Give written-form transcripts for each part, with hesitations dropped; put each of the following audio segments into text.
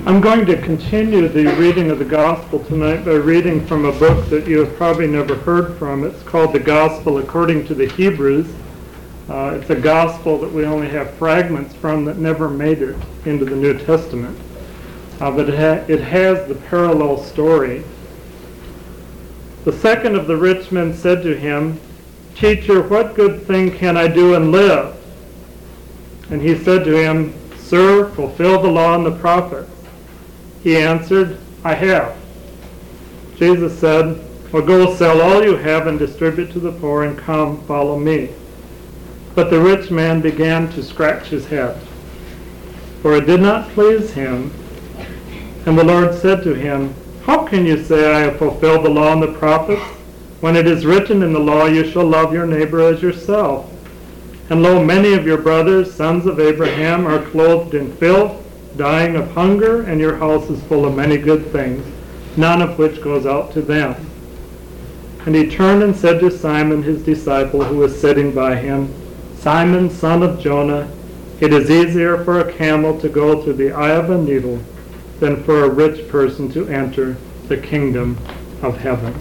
I'm going to continue the reading of the Gospel tonight by reading from a book that you have probably never heard from. It's called The Gospel According to the Hebrews. It's a gospel that we only have fragments from that never made it into the New Testament. But it has the parallel story. The second of the rich men said to him, "Teacher, what good thing can I do and live?" And he said to him, "Sir, fulfill the law and the prophets." He answered, "I have." Jesus said, "Well, go sell all you have and distribute to the poor, and come, follow me." But the rich man began to scratch his head, for it did not please him. And the Lord said to him, "How can you say I have fulfilled the law and the prophets? When it is written in the law, you shall love your neighbor as yourself. And lo, many of your brothers, sons of Abraham, are clothed in filth, dying of hunger, and your house is full of many good things, none of which goes out to them." And he turned and said to Simon, his disciple, who was sitting by him, "Simon, son of Jonah, it is easier for a camel to go through the eye of a needle than for a rich person to enter the kingdom of heaven."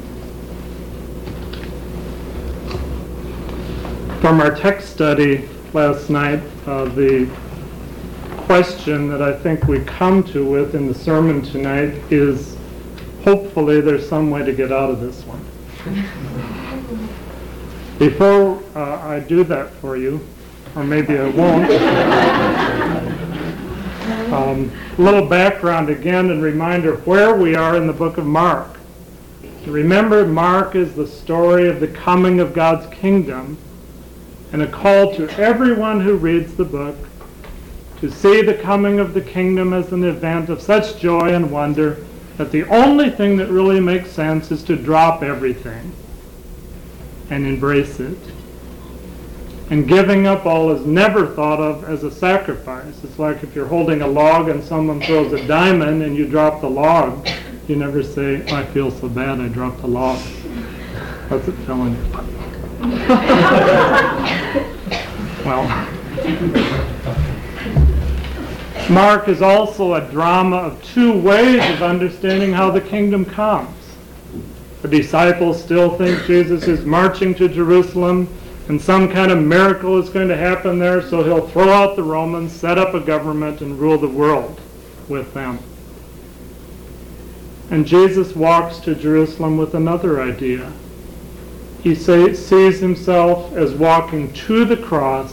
From our text study last night, the question that I think we come to with in the sermon tonight is, hopefully there's some way to get out of this one. Before I do that for you, or maybe I won't, a little background again and reminder of where we are in the book of Mark. Remember, Mark is the story of the coming of God's kingdom, and a call to everyone who reads the book to see the coming of the kingdom as an event of such joy and wonder that the only thing that really makes sense is to drop everything and embrace it. And giving up all is never thought of as a sacrifice. It's like if you're holding a log and someone throws a diamond and you drop the log, you never say, "I feel so bad I dropped the log." How's it feeling? Well, Mark is also a drama of two ways of understanding how the kingdom comes. The disciples still think Jesus is marching to Jerusalem and some kind of miracle is going to happen there, so he'll throw out the Romans, set up a government, and rule the world with them. And Jesus walks to Jerusalem with another idea. He sees himself as walking to the cross,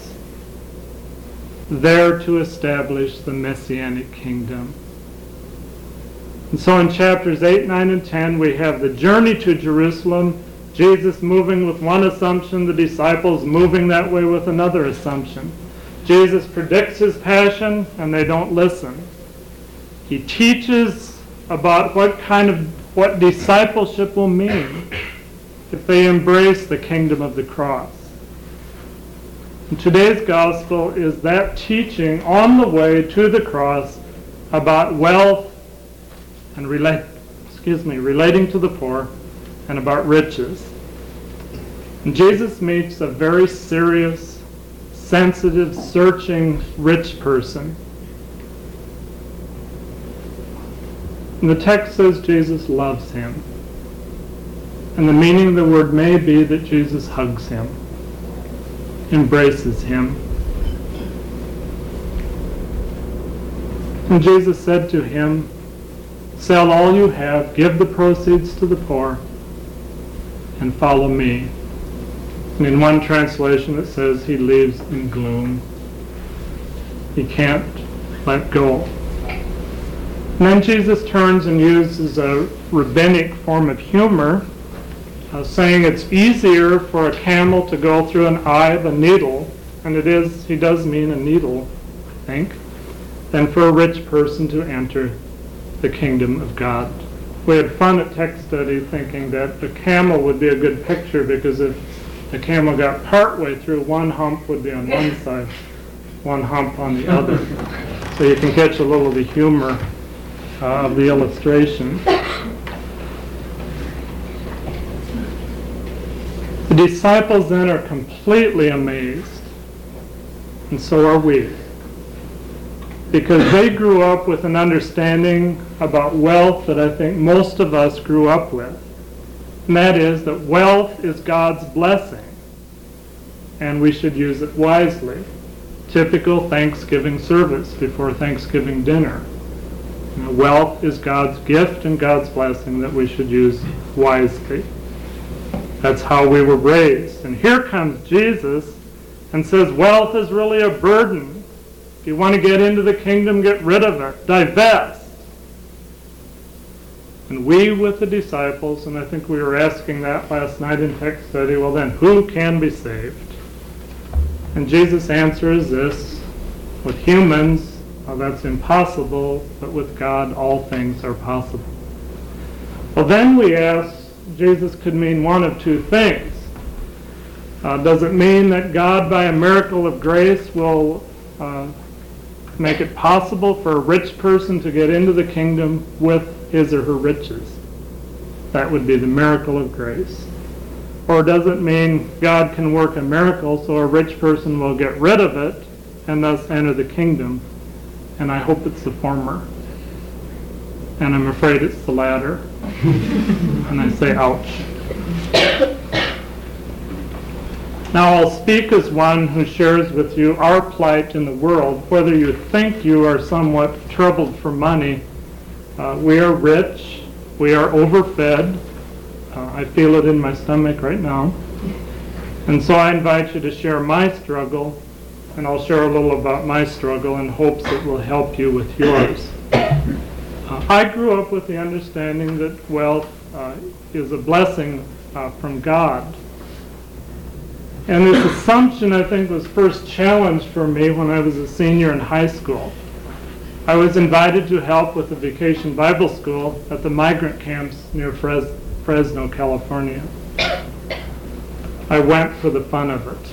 there to establish the Messianic kingdom. And so in chapters 8, 9, and 10, we have the journey to Jerusalem, Jesus moving with one assumption, the disciples moving that way with another assumption. Jesus predicts his passion, and they don't listen. He teaches about what discipleship will mean if they embrace the kingdom of the cross. And today's gospel is that teaching on the way to the cross about wealth and relating to the poor, and about riches. And Jesus meets a very serious, sensitive, searching, rich person. And the text says Jesus loves him. And the meaning of the word may be that Jesus hugs him, embraces him. And Jesus said to him, "Sell all you have, give the proceeds to the poor, and follow me." And in one translation it says he leaves in gloom. He can't let go. And then Jesus turns and uses a rabbinic form of humor, saying it's easier for a camel to go through an eye of a needle, and he does mean a needle, I think, than for a rich person to enter the kingdom of God. We had fun at text study thinking that the camel would be a good picture, because if the camel got partway through, one hump would be on one side, one hump on the other. So you can catch a little of the humor of the illustration. The disciples then are completely amazed, and so are we. because they grew up with an understanding about wealth that I think most of us grew up with. And that is that wealth is God's blessing, and we should use it wisely. Typical Thanksgiving service before Thanksgiving dinner. Wealth is God's gift and God's blessing that we should use wisely. That's how we were raised. And here comes Jesus and says wealth is really a burden. If you want to get into the kingdom, get rid of it. Divest. And we with the disciples, and I think we were asking that last night in text study, well then, who can be saved? And Jesus' answer is this: with humans, well, that's impossible, but with God, all things are possible. Well, then we ask, Jesus could mean one of two things. Does it mean that God, by a miracle of grace, will make it possible for a rich person to get into the kingdom with his or her riches? That would be the miracle of grace. Or does it mean God can work a miracle so a rich person will get rid of it and thus enter the kingdom? And I hope it's the former. And I'm afraid it's the latter. And I say, ouch. Now I'll speak as one who shares with you our plight in the world. Whether you think you are somewhat troubled for money, we are rich, we are overfed. I feel it in my stomach right now. And so I invite you to share my struggle, and I'll share a little about my struggle in hopes it will help you with yours. I grew up with the understanding that wealth is a blessing from God. And this assumption, I think, was first challenged for me when I was a senior in high school. I was invited to help with the Vacation Bible School at the migrant camps near Fresno, California. I went for the fun of it.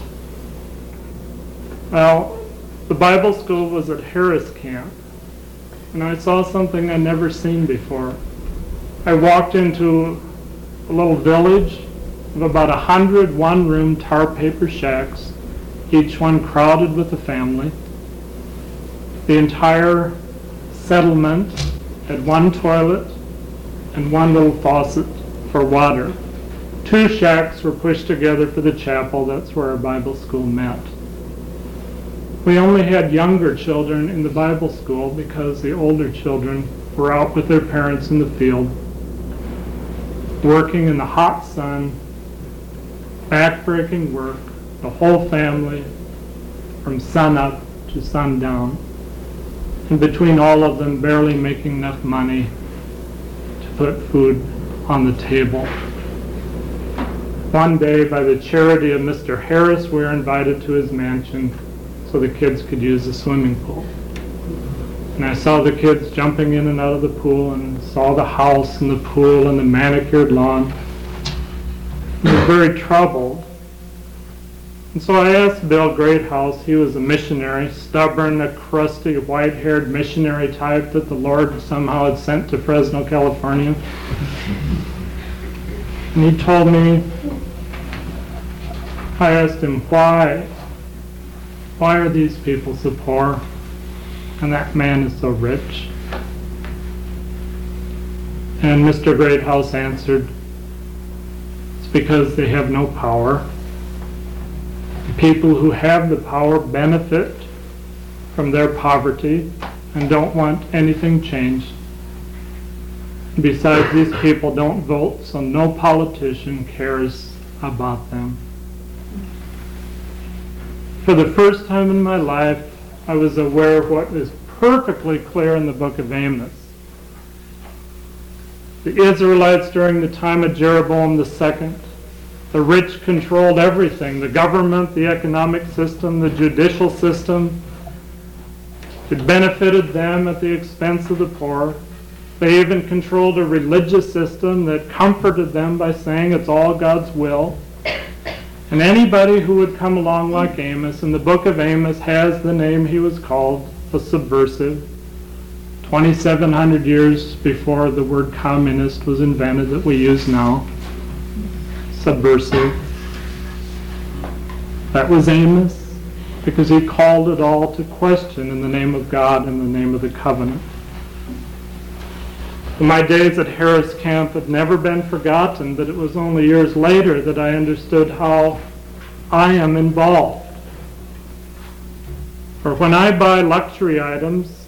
Well, the Bible school was at Harris Camp, and I saw something I'd never seen before. I walked into a little village of about 100 one-room tar paper shacks, each one crowded with a family. The entire settlement had one toilet and one little faucet for water. 2 shacks were pushed together for the chapel. That's where our Bible school met. We only had younger children in the Bible school because the older children were out with their parents in the field, working in the hot sun, back-breaking work, the whole family, from sun-up to sundown, and between all of them barely making enough money to put food on the table. One day, by the charity of Mr. Harris, we were invited to his mansion so the kids could use the swimming pool. And I saw the kids jumping in and out of the pool, and saw the house and the pool and the manicured lawn. I was very troubled. And so I asked Bill Greathouse. He was a missionary, stubborn, a crusty, white-haired missionary type that the Lord somehow had sent to Fresno, California. And he told me, I asked him, why are these people so poor and that man is so rich? And Mr. Greathouse answered, it's because they have no power. The people who have the power benefit from their poverty and don't want anything changed. Besides, these people don't vote, so no politician cares about them. For the first time in my life, I was aware of what is perfectly clear in the book of Amos. The Israelites during the time of Jeroboam II, the rich controlled everything, the government, the economic system, the judicial system. It benefited them at the expense of the poor. They even controlled a religious system that comforted them by saying it's all God's will. And anybody who would come along like Amos, and the book of Amos has the name he was called, a subversive, 2,700 years before the word communist was invented that we use now. Subversive. That was Amos. because he called it all to question in the name of God, in the name of the covenant. My days at Harris Camp have never been forgotten, but it was only years later that I understood how I am involved. For when I buy luxury items,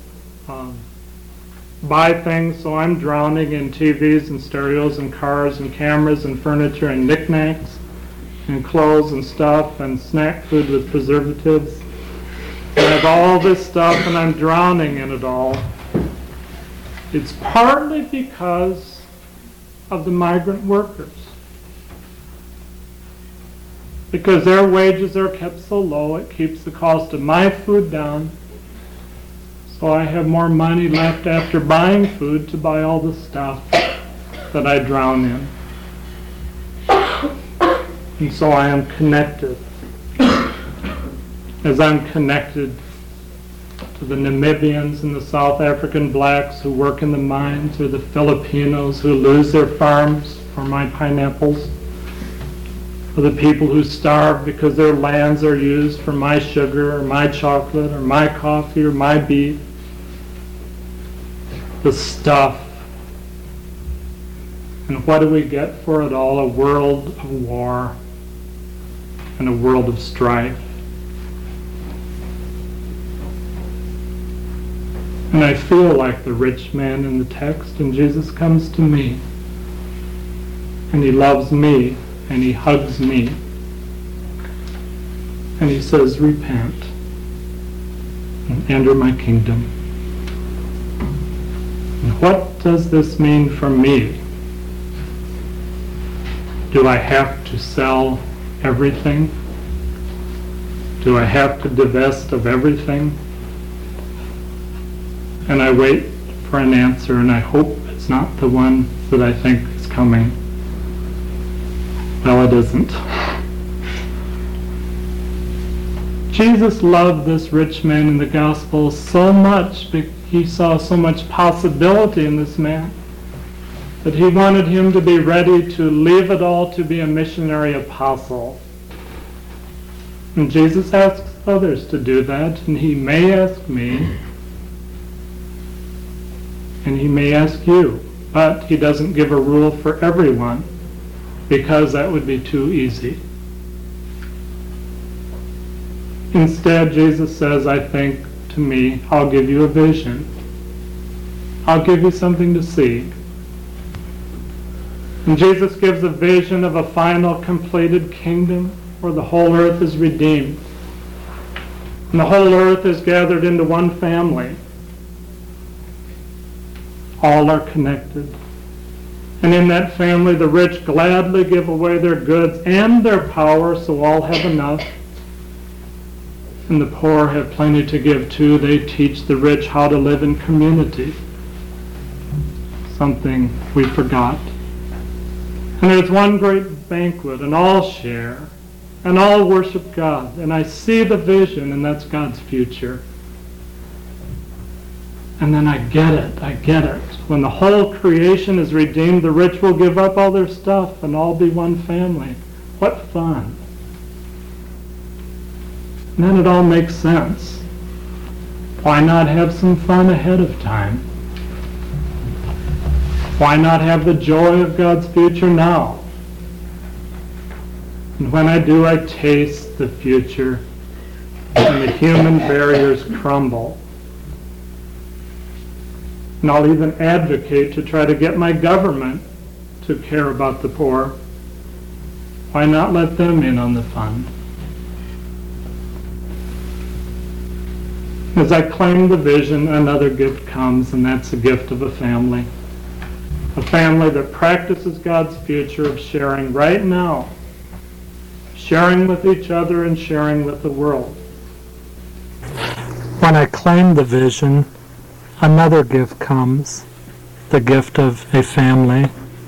buy things so I'm drowning in TVs and stereos and cars and cameras and furniture and knickknacks and clothes and stuff and snack food with preservatives. I have all this stuff and I'm drowning in it all. It's partly because of the migrant workers. Because their wages are kept so low, it keeps the cost of my food down. So I have more money left after buying food to buy all the stuff that I drown in. And so I am connected. As I'm connected to the Namibians and the South African blacks who work in the mines, or the Filipinos who lose their farms for my pineapples, or the people who starve because their lands are used for my sugar or my chocolate or my coffee or my beef. The stuff. And what do we get for it all? A world of war and a world of strife. And I feel like the rich man in the text, and Jesus comes to me, and he loves me, and he hugs me, and he says, repent and enter my kingdom. And what does this mean for me? Do I have to sell everything? Do I have to divest of everything? And I wait for an answer, and I hope it's not the one that I think is coming. Well, it isn't. Jesus loved this rich man in the gospel so much, he saw so much possibility in this man, that he wanted him to be ready to leave it all to be a missionary apostle. And Jesus asks others to do that, and he may ask me, and he may ask you, but he doesn't give a rule for everyone, because that would be too easy. Instead, Jesus says, I think, to me, I'll give you a vision. I'll give you something to see. And Jesus gives a vision of a final, completed kingdom where the whole earth is redeemed. And the whole earth is gathered into one family. All are connected. And in that family, the rich gladly give away their goods and their power, so all have enough. And the poor have plenty to give too. They teach the rich how to live in community. Something we forgot. And there's one great banquet, and all share, and all worship God. And I see the vision, and that's God's future. And then I get it. When the whole creation is redeemed, the rich will give up all their stuff and all be one family. What fun. And then it all makes sense. Why not have some fun ahead of time? Why not have the joy of God's future now? And when I do, I taste the future, and the human barriers crumble. And I'll even advocate to try to get my government to care about the poor. Why not let them in on the fun? As I claim the vision, another gift comes, and that's the gift of a family. A family that practices God's future of sharing right now, sharing with each other and sharing with the world. When I claim the vision, another gift comes, the gift of a family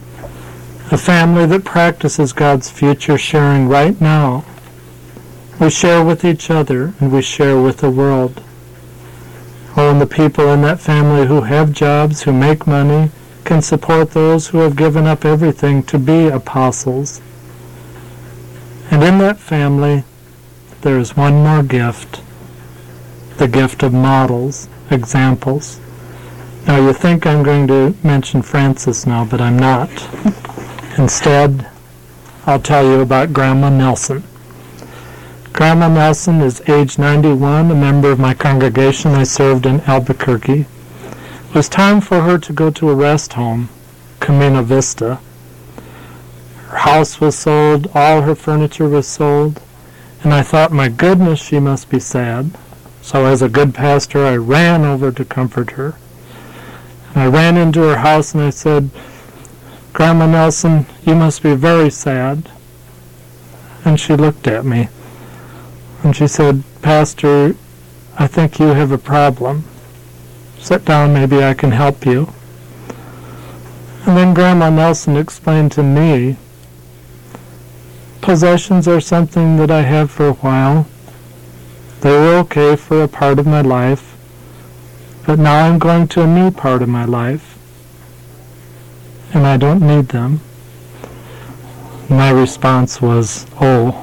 that practices God's future sharing right now. We share with each other and we share with the world. Oh, and the people in that family who have jobs, who make money, can support those who have given up everything to be apostles. And in that family, there is one more gift, the gift of models, examples. Now you think I'm going to mention Francis now, but I'm not. Instead, I'll tell you about Grandma Nelson. Grandma Nelson is age 91, a member of my congregation. I served in Albuquerque. It was time for her to go to a rest home, Camino Vista. Her house was sold, all her furniture was sold, and I thought, my goodness, she must be sad. So as a good pastor, I ran over to comfort her. And I ran into her house and I said, Grandma Nelson, you must be very sad. And she looked at me. And she said, Pastor, I think you have a problem. Sit down, maybe I can help you. And then Grandma Nelson explained to me, possessions are something that I have for a while. They were okay for a part of my life, but now I'm going to a new part of my life, and I don't need them. My response was, oh.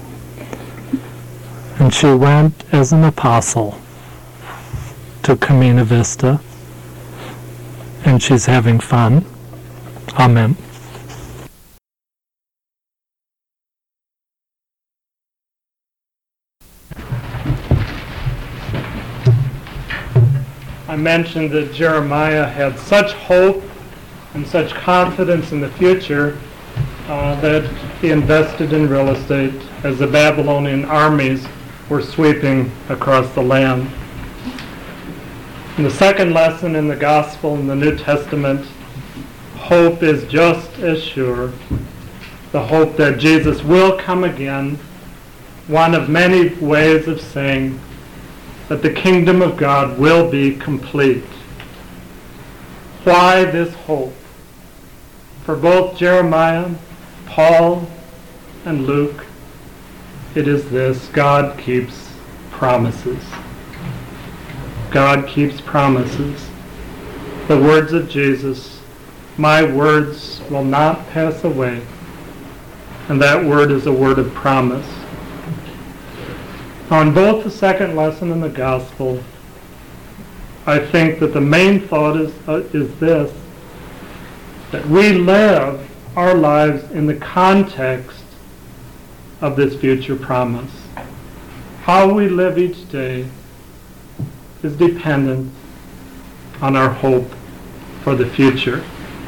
And she went as an apostle to Camino Vista, and she's having fun. Amen. I mentioned that Jeremiah had such hope and such confidence in the future that he invested in real estate as the Babylonian armies were sweeping across the land. In the second lesson in the Gospel in the New Testament, hope is just as sure. The hope that Jesus will come again, one of many ways of saying that the kingdom of God will be complete. Why this hope? For both Jeremiah, Paul, and Luke, it is this: God keeps promises. God keeps promises. The words of Jesus, my words will not pass away. And that word is a word of promise. On both the second lesson and the gospel, I think that the main thought is this, that we live our lives in the context of this future promise. How we live each day is dependent on our hope for the future.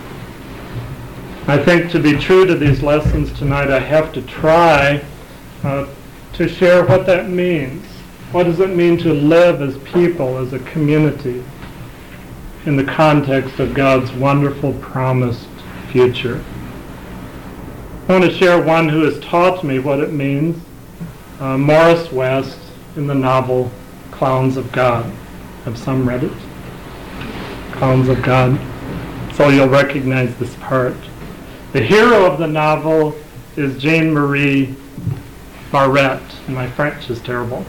I think to be true to these lessons tonight, I have to try to share what that means. What does it mean to live as people, as a community, in the context of God's wonderful promised future? I want to share one who has taught me what it means, Morris West, in the novel Clowns of God. Have some read it? Clowns of God. So you'll recognize this part. The hero of the novel is Jean-Marie Barrette, and my French is terrible.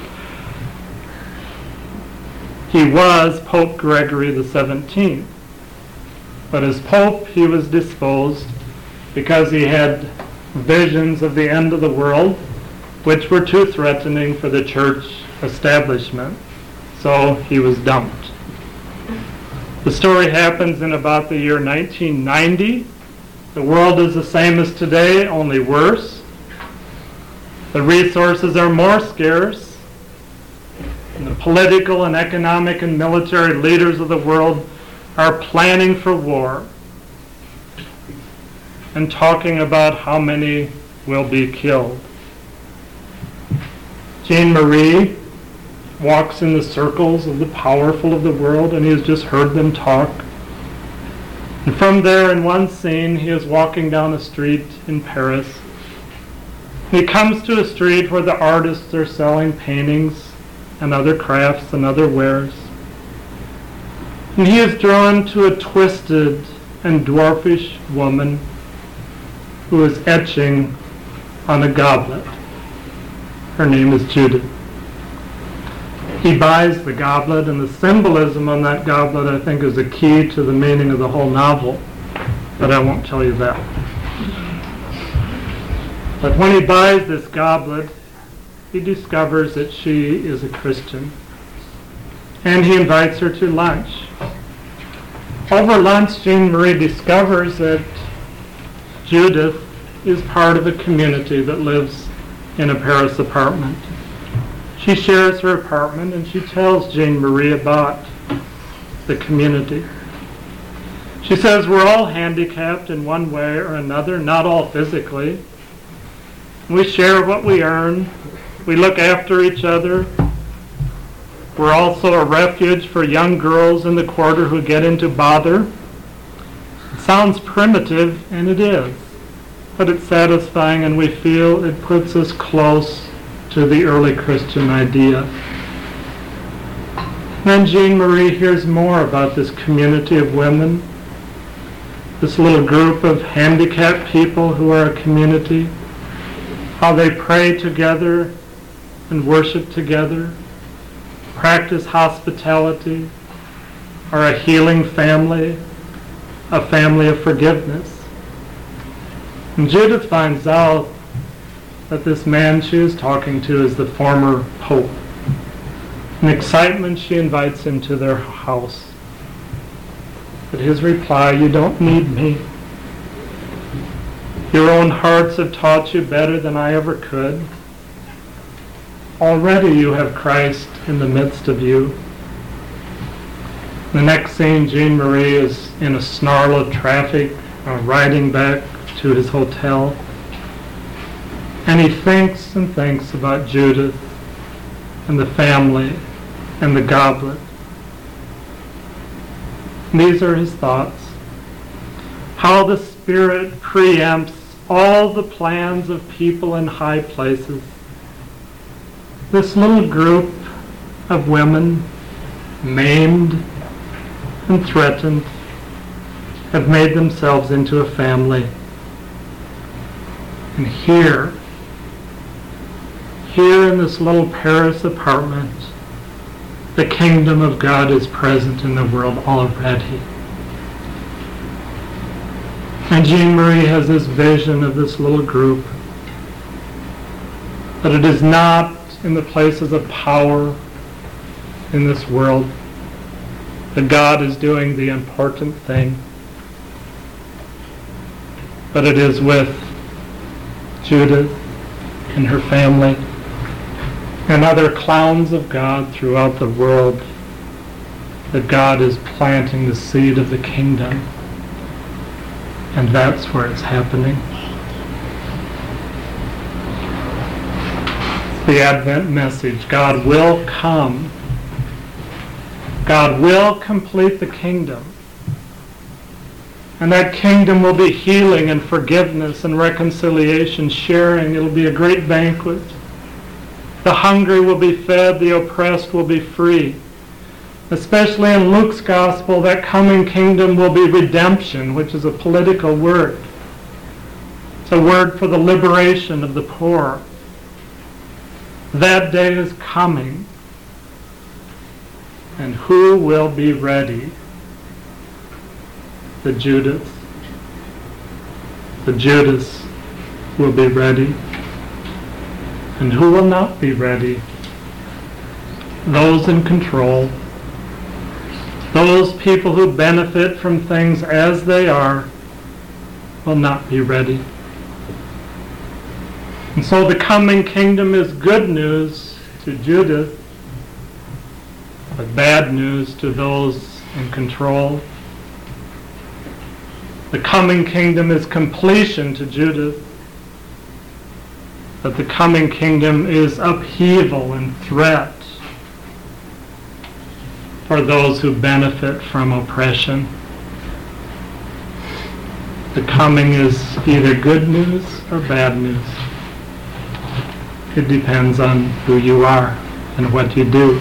He was Pope Gregory XVII, but as Pope he was disposed because he had visions of the end of the world which were too threatening for the church establishment, so he was dumped. The story happens in about the year 1990. The world is the same as today, only worse. The resources are more scarce. And the political and economic and military leaders of the world are planning for war and talking about how many will be killed. Jean-Marie walks in the circles of the powerful of the world, and he has just heard them talk. And from there, in one scene, he is walking down a street in Paris. He comes to a street where the artists are selling paintings and other crafts and other wares. And he is drawn to a twisted and dwarfish woman who is etching on a goblet. Her name is Judith. He buys the goblet, and the symbolism on that goblet, I think, is the key to the meaning of the whole novel, but I won't tell you that. But when he buys this goblet, he discovers that she is a Christian. And he invites her to lunch. Over lunch, Jean Marie discovers that Judith is part of a community that lives in a Paris apartment. She shares her apartment and she tells Jean Marie about the community. She says we're all handicapped in one way or another, not all physically. We share what we earn. We look after each other. We're also a refuge for young girls in the quarter who get into bother. It sounds primitive, and it is, but it's satisfying, and we feel it puts us close to the early Christian idea. Then Jean Marie hears more about this community of women, this little group of handicapped people who are a community, how they pray together and worship together, practice hospitality, are a healing family, a family of forgiveness. And Judith finds out that this man she is talking to is the former pope. In excitement, she invites him to their house. But his reply, "You don't need me. Your own hearts have taught you better than I ever could. Already you have Christ in the midst of you." The next scene, Jean Marie is in a snarl of traffic, riding back to his hotel. And he thinks and thinks about Judith and the family and the goblet. These are his thoughts. How the Spirit preempts all the plans of people in high places. This little group of women, maimed and threatened, have made themselves into a family. And here in this little Paris apartment, the kingdom of God is present in the world already. And Jean Marie has this vision of this little group, but it is not in the places of power in this world that God is doing the important thing, but it is with Judith and her family and other clowns of God throughout the world that God is planting the seed of the kingdom. And that's where it's happening. The Advent message. God will come. God will complete the kingdom. And that kingdom will be healing and forgiveness and reconciliation, sharing. It'll be a great banquet. The hungry will be fed, the oppressed will be free. Especially in Luke's gospel, that coming kingdom will be redemption, which is a political word. It's a word for the liberation of the poor. That day is coming. And who will be ready? The Judas. The Judas will be ready. And who will not be ready? Those in control. Those people who benefit from things as they are will not be ready. And so the coming kingdom is good news to Judith, but bad news to those in control. The coming kingdom is completion to Judith, but the coming kingdom is upheaval and threat for those who benefit from oppression. The coming is either good news or bad news. It depends on who you are and what you do.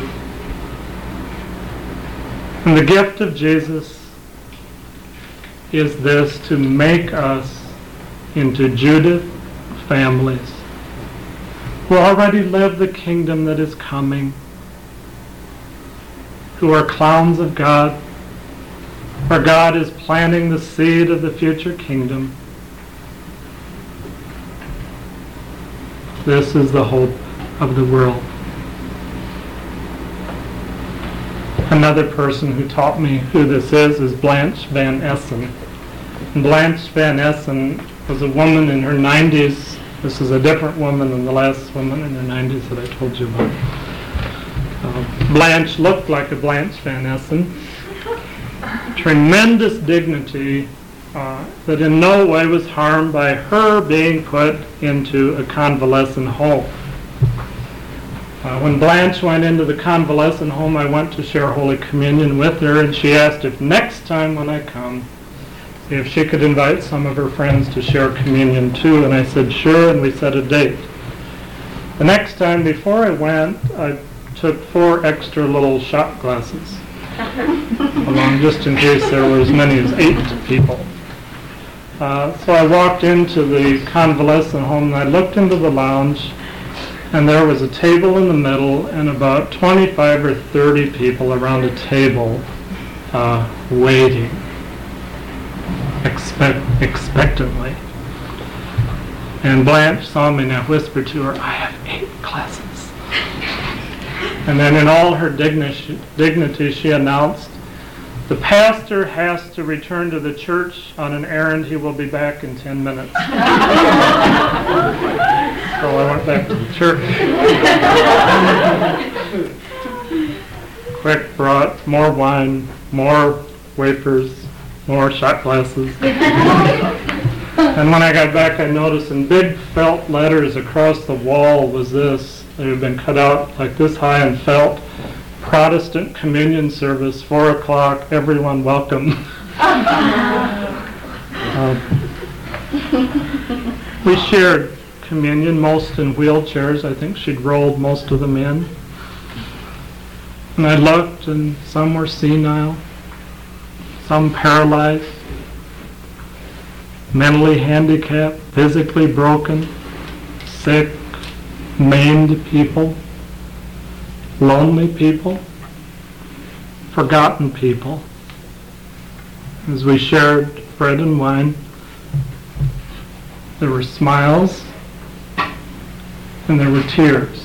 And the gift of Jesus is this, to make us into Judith families who already live the kingdom that is coming, who are clowns of God, where God is planting the seed of the future kingdom. This is the hope of the world. Another person who taught me who this is Blanche Van Essen. And Blanche Van Essen was a woman in her 90s. This is a different woman than the last woman in her 90s that I told you about. Blanche looked like a Blanche Van Essen. Tremendous dignity that in no way was harmed by her being put into a convalescent home. When Blanche went into the convalescent home, I went to share Holy Communion with her, and she asked if next time when I come, if she could invite some of her friends to share communion too, and I said sure, and we set a date. The next time before I went, I took 4 extra little shot glasses along just in case there were as many as 8 people. So I walked into the convalescent home and I looked into the lounge, and there was a table in the middle and about 25 or 30 people around a table waiting expectantly. And Blanche saw me and I whispered to her, I have 8 glasses. And then in all her dignity, she announced, the pastor has to return to the church on an errand. He will be back in 10 minutes. So I went back to the church. Quick brought more wine, more wafers, more shot glasses. And when I got back, I noticed in big felt letters across the wall was this. They had been cut out like this high in felt. Protestant communion service, 4 o'clock, everyone welcome. We shared communion, most in wheelchairs. I think she'd rolled most of them in. And I looked, and some were senile, some paralyzed, mentally handicapped, physically broken, sick, maimed people, lonely people, forgotten people. As we shared bread and wine, there were smiles and there were tears.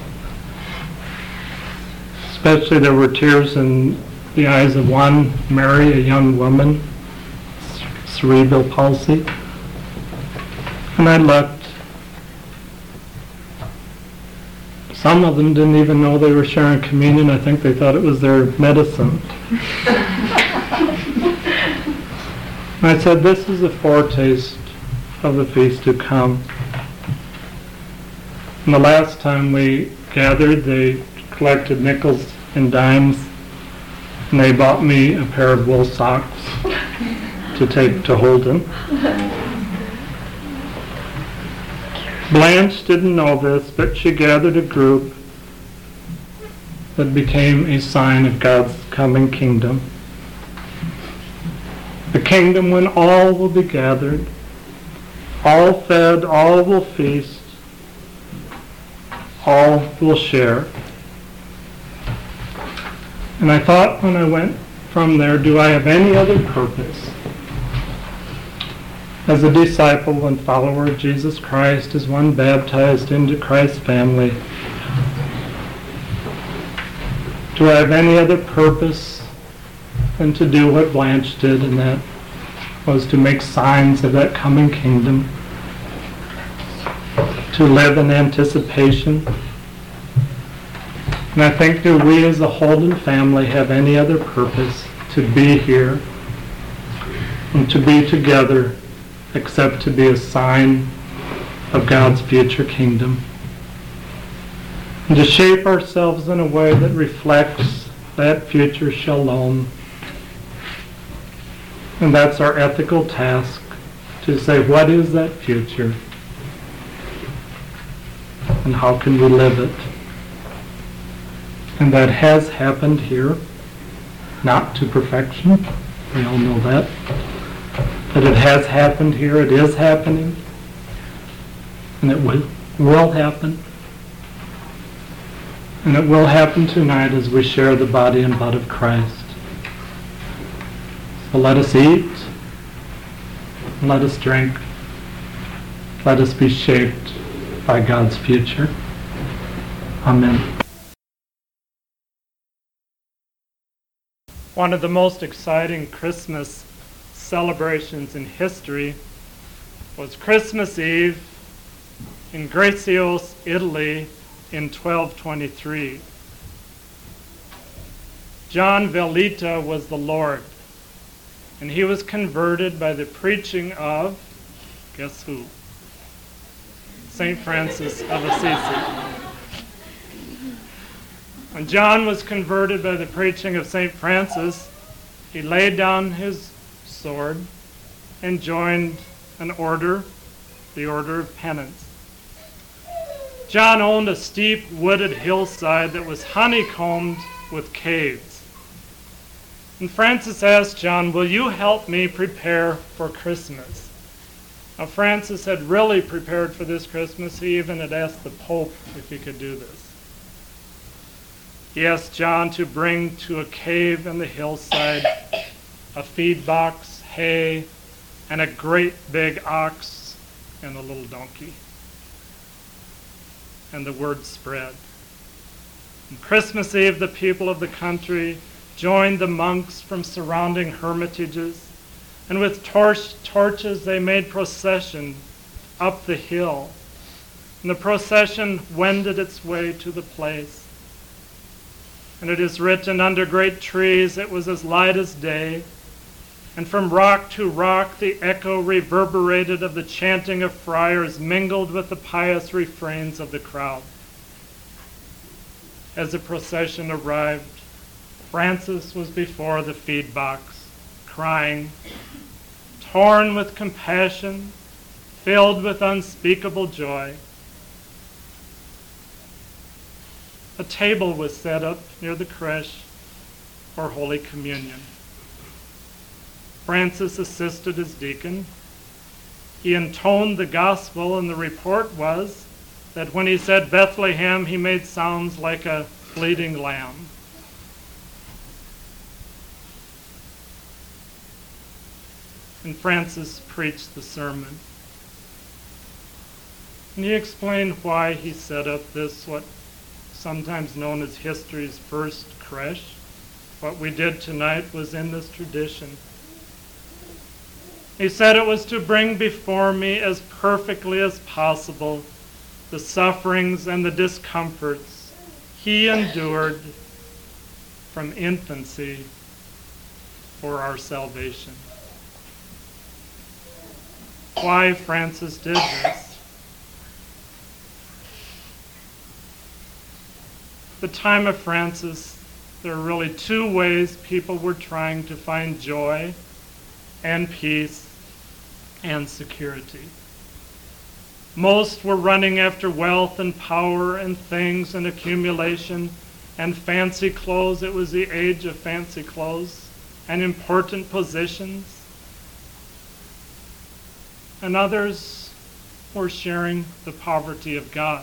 Especially there were tears in the eyes of one, Mary, a young woman, cerebral palsy. And I looked. Some of them didn't even know they were sharing communion. I think they thought it was their medicine. I said, this is a foretaste of the feast to come. And the last time we gathered, they collected nickels and dimes, and they bought me a pair of wool socks to take to Holden. Blanche didn't know this, but she gathered a group that became a sign of God's coming kingdom. The kingdom when all will be gathered, all fed, all will feast, all will share. And I thought when I went from there, do I have any other purpose? As a disciple and follower of Jesus Christ, as one baptized into Christ's family, do I have any other purpose than to do what Blanche did, and that was to make signs of that coming kingdom, to live in anticipation? And I think, do we as a Holden family have any other purpose to be here and to be together except to be a sign of God's future kingdom? And to shape ourselves in a way that reflects that future shalom. And that's our ethical task, to say, what is that future? And how can we live it? And that has happened here, not to perfection. We all know that. But it has happened here, it is happening, and it will happen. And it will happen tonight as we share the body and blood of Christ. So let us eat, and let us drink, let us be shaped by God's future. Amen. One of the most exciting Christmas celebrations in history was Christmas Eve in Grazios, Italy in 1223. John Velita was the Lord, and he was converted by the preaching of, guess who? St. Francis of Assisi. When John was converted by the preaching of St. Francis, he laid down his sword and joined an order, the Order of Penance. John owned a steep wooded hillside that was honeycombed with caves. And Francis asked John, "Will you help me prepare for Christmas?" Now Francis had really prepared for this Christmas. He even had asked the Pope if he could do this. He asked John to bring to a cave in the hillside a feed box, hay, and a great big ox and a little donkey. And the word spread. On Christmas Eve, the people of the country joined the monks from surrounding hermitages, and with torches they made procession up the hill. And the procession wended its way to the place. And it is written, under great trees it was as light as day, and from rock to rock the echo reverberated of the chanting of friars mingled with the pious refrains of the crowd. As the procession arrived, Francis was before the feed box, crying, torn with compassion, filled with unspeakable joy. A table was set up near the creche for Holy Communion. Francis assisted as deacon. He intoned the gospel, and the report was that when he said Bethlehem, he made sounds like a bleating lamb. And Francis preached the sermon. And he explained why he set up this, what sometimes known as history's first creche. What we did tonight was in this tradition. He said it was to bring before me as perfectly as possible the sufferings and the discomforts he endured from infancy for our salvation. Why Francis did this? At the time of Francis, there were really two ways people were trying to find joy and peace and security. Most were running after wealth and power and things and accumulation and fancy clothes. It was the age of fancy clothes and important positions. And others were sharing the poverty of God.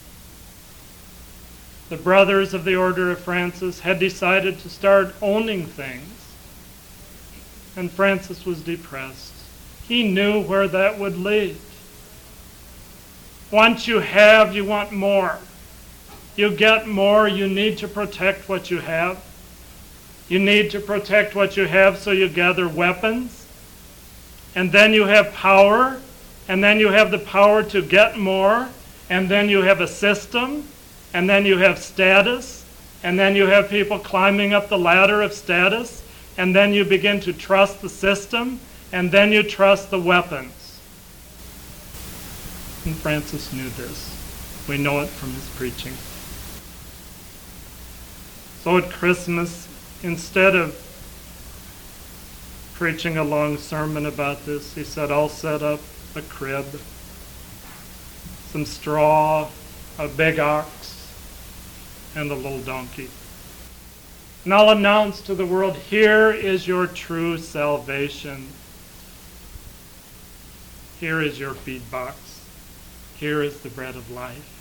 The brothers of the Order of Francis had decided to start owning things, and Francis was depressed. He knew where that would lead. Once you have, you want more. You get more, you need to protect what you have. You need to protect what you have, so you gather weapons. And then you have power, and then you have the power to get more, and then you have a system, and then you have status, and then you have people climbing up the ladder of status, and then you begin to trust the system, and then you trust the weapons. And Francis knew this. We know it from his preaching. So at Christmas, instead of preaching a long sermon about this, he said, I'll set up a crib, some straw, a big ox, and a little donkey. And I'll announce to the world, here is your true salvation. Here is your feed box. Here is the bread of life.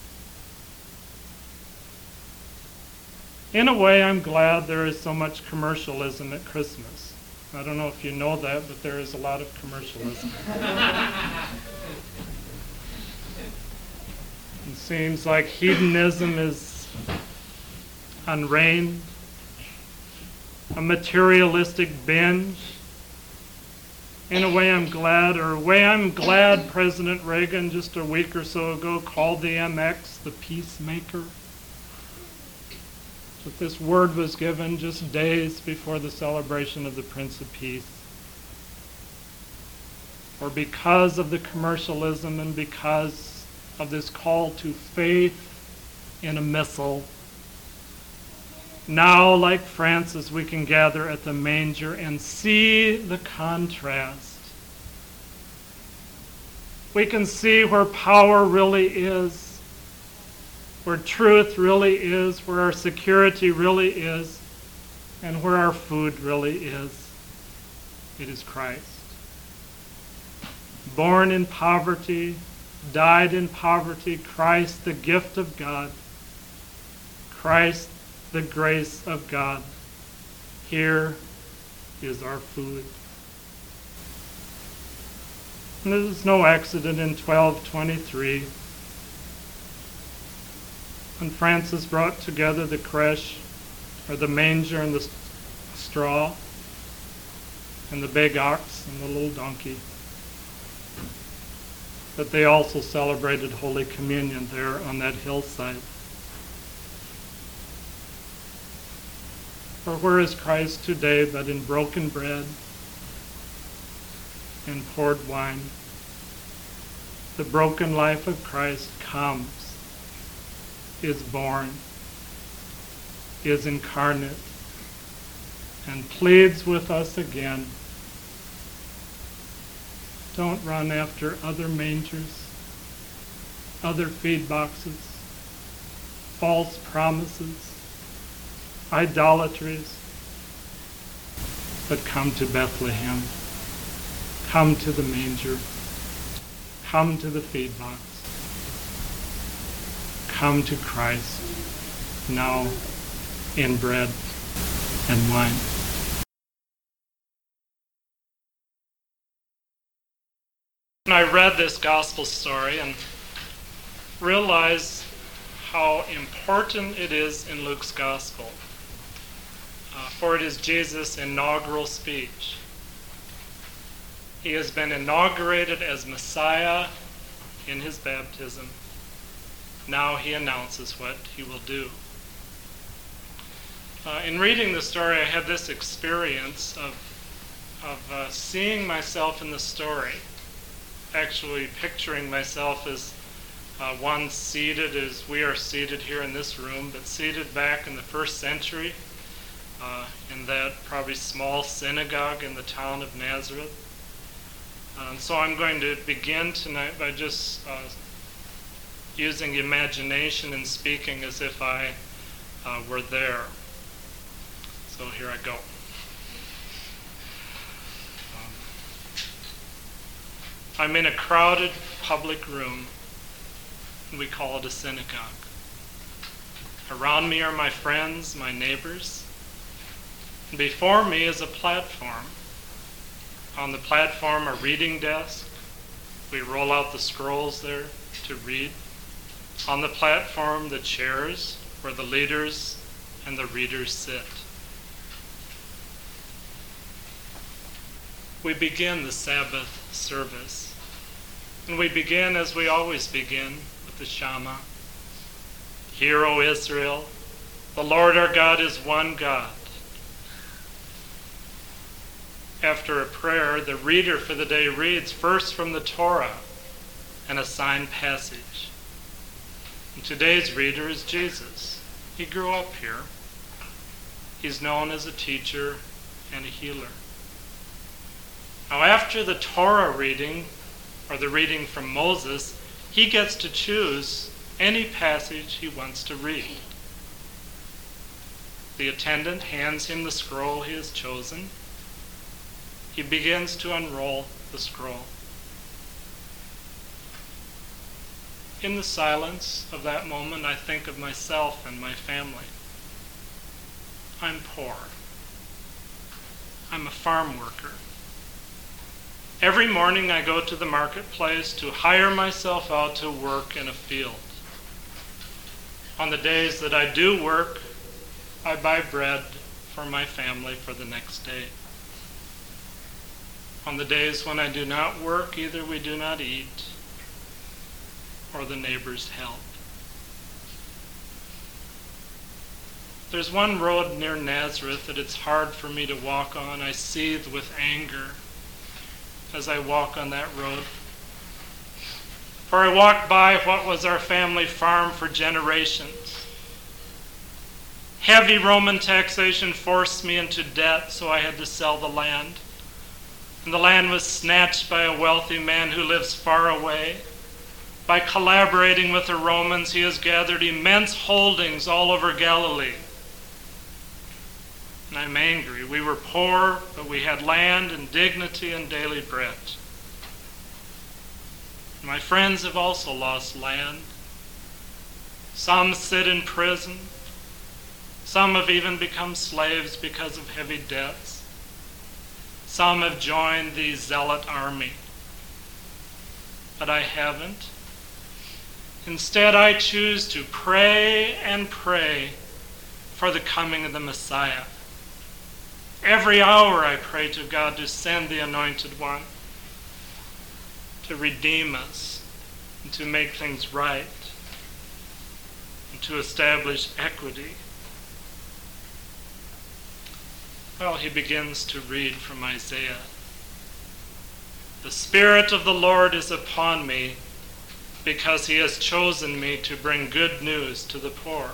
In a way, I'm glad there is so much commercialism at Christmas. I don't know if you know that, but there is a lot of commercialism. And Seems like hedonism is unreigned, a materialistic binge. In a way I'm glad President Reagan just a week or so ago called the MX the peacemaker. That this word was given just days before the celebration of the Prince of Peace. Or because of the commercialism and because of this call to faith in a missile, now, like Francis, we can gather at the manger and see the contrast. We can see where power really is, where truth really is, where our security really is, and where our food really is. It is Christ. Born in poverty, died in poverty, Christ, the gift of God. Christ, the grace of God. Here is our food. And it is no accident in 1223 when Francis brought together the creche, or the manger and the straw, and the big ox and the little donkey, that they also celebrated Holy Communion there on that hillside. For where is Christ today but in broken bread and poured wine? The broken life of Christ comes, is born, is incarnate, and pleads with us again. Don't run after other mangers, other feed boxes, false promises, idolatries, but come to Bethlehem, come to the manger, come to the feed box, come to Christ, now in bread and wine. And I read this gospel story and realized how important it is in Luke's gospel. For it is Jesus' inaugural speech. He has been inaugurated as Messiah in his baptism. Now he announces what he will do. In reading the story, I had this experience of seeing myself in the story, actually picturing myself as one seated as we are seated here in this room, but seated back in the first century in that probably small synagogue in the town of Nazareth. So I'm going to begin tonight by just using imagination and speaking as if I were there. So here I go. I'm in a crowded public room, and we call it a synagogue. Around me are my friends, my neighbors. And before me is a platform. On the platform, a reading desk. We roll out the scrolls there to read. On the platform, the chairs where the leaders and the readers sit. We begin the Sabbath service. And we begin as we always begin, with the Shema. Hear, O Israel, the Lord our God is one God. After a prayer, the reader for the day reads first from the Torah, an assigned passage. And today's reader is Jesus. He grew up here. He's known as a teacher and a healer. Now, after the Torah reading, or the reading from Moses, he gets to choose any passage he wants to read. The attendant hands him the scroll he has chosen. He begins to unroll the scroll. In the silence of that moment, I think of myself and my family. I'm poor. I'm a farm worker. Every morning I go to the marketplace to hire myself out to work in a field. On the days that I do work, I buy bread for my family for the next day. On the days when I do not work, either we do not eat or the neighbors help. There's one road near Nazareth that it's hard for me to walk on. I seethe with anger as I walk on that road. For I walked by what was our family farm for generations. Heavy Roman taxation forced me into debt, so I had to sell the land. And the land was snatched by a wealthy man who lives far away. By collaborating with the Romans, he has gathered immense holdings all over Galilee. And I'm angry. We were poor, but we had land and dignity and daily bread. My friends have also lost land. Some sit in prison. Some have even become slaves because of heavy debts. Some have joined the zealot army. But I haven't. Instead, I choose to pray and pray for the coming of the Messiah. Every hour I pray to God to send the Anointed One, to redeem us, and to make things right, and to establish equity. Well, he begins to read from Isaiah. The Spirit of the Lord is upon me, because he has chosen me to bring good news to the poor.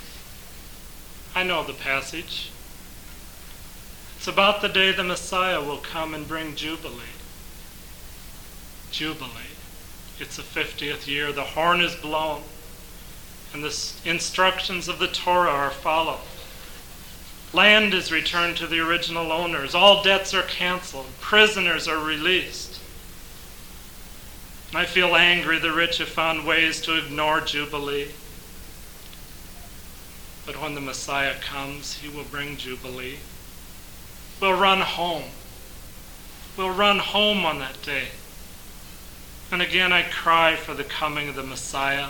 I know the passage. It's about the day the Messiah will come and bring Jubilee. Jubilee. It's the 50th year. The horn is blown, and the instructions of the Torah are followed. Land is returned to the original owners. All debts are canceled. Prisoners are released. I feel angry the rich have found ways to ignore Jubilee. But when the Messiah comes, he will bring Jubilee. We'll run home. We'll run home on that day. And again I cry for the coming of the Messiah.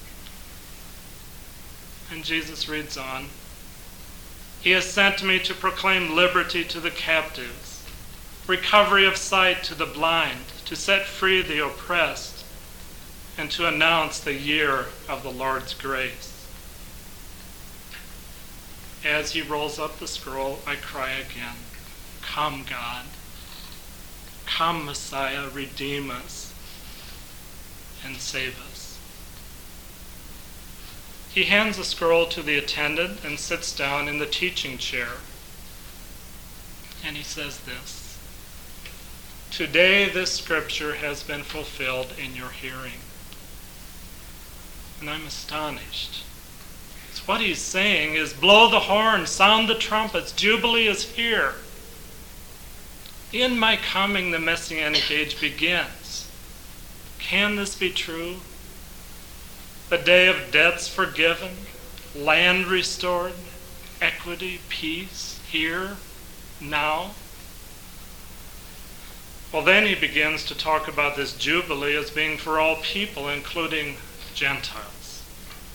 And Jesus reads on. He has sent me to proclaim liberty to the captives, recovery of sight to the blind, to set free the oppressed, and to announce the year of the Lord's grace. As he rolls up the scroll, I cry again, come, God. Come, Messiah, redeem us and save us. He hands the scroll to the attendant and sits down in the teaching chair. And he says this, today this scripture has been fulfilled in your hearing. And I'm astonished. So what he's saying is, blow the horn, sound the trumpets, Jubilee is here. In my coming, the Messianic age begins. Can this be true? The day of debts forgiven, land restored, equity, peace, here, now. Well, then he begins to talk about this Jubilee as being for all people, including Gentiles.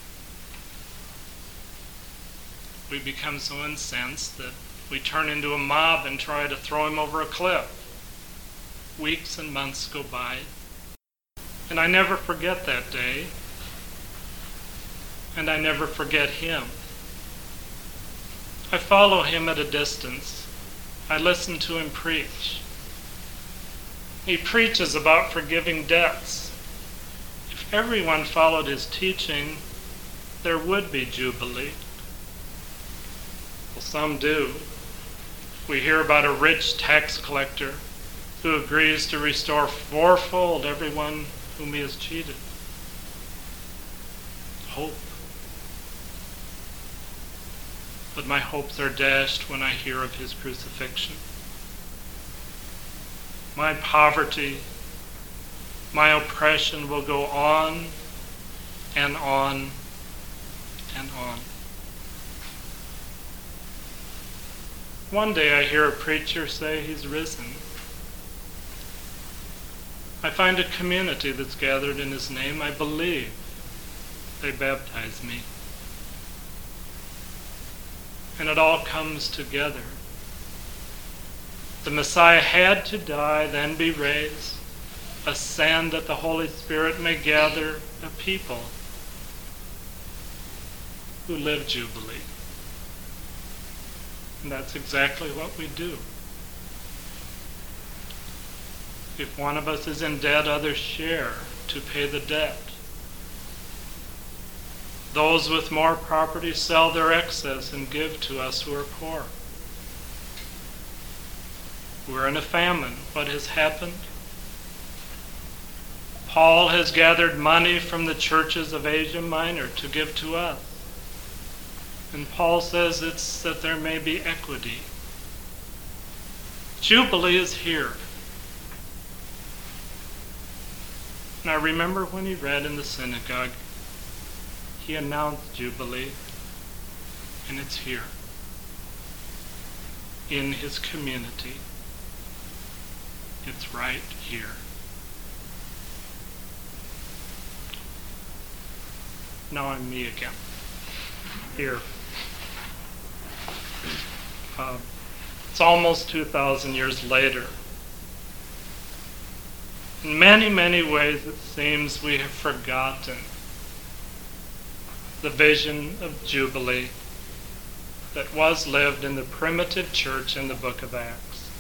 We become so incensed that we turn into a mob and try to throw him over a cliff. Weeks and months go by, and I never forget that day, and I never forget him. I follow him at a distance. I listen to him preach. He preaches about forgiving debts. If everyone followed his teaching, there would be Jubilee. Well, some do. We hear about a rich tax collector who agrees to restore fourfold everyone whom he has cheated. Hope. But my hopes are dashed when I hear of his crucifixion. My poverty, my oppression will go on and on and on. One day I hear a preacher say he's risen. I find a community that's gathered in his name. I believe. They baptize me. And it all comes together. The Messiah had to die, then be raised, ascend that the Holy Spirit may gather a people who live Jubilee. And that's exactly what we do. If one of us is in debt, others share to pay the debt. Those with more property sell their excess and give to us who are poor. We're in a famine. What has happened? Paul has gathered money from the churches of Asia Minor to give to us. And Paul says it's that there may be equity. Jubilee is here. And I remember when he read in the synagogue, he announced Jubilee, and it's here, in his community. It's right here. Now I'm me again, here. It's almost 2,000 years later. In many, many ways, it seems we have forgotten the vision of Jubilee that was lived in the primitive church in the book of Acts.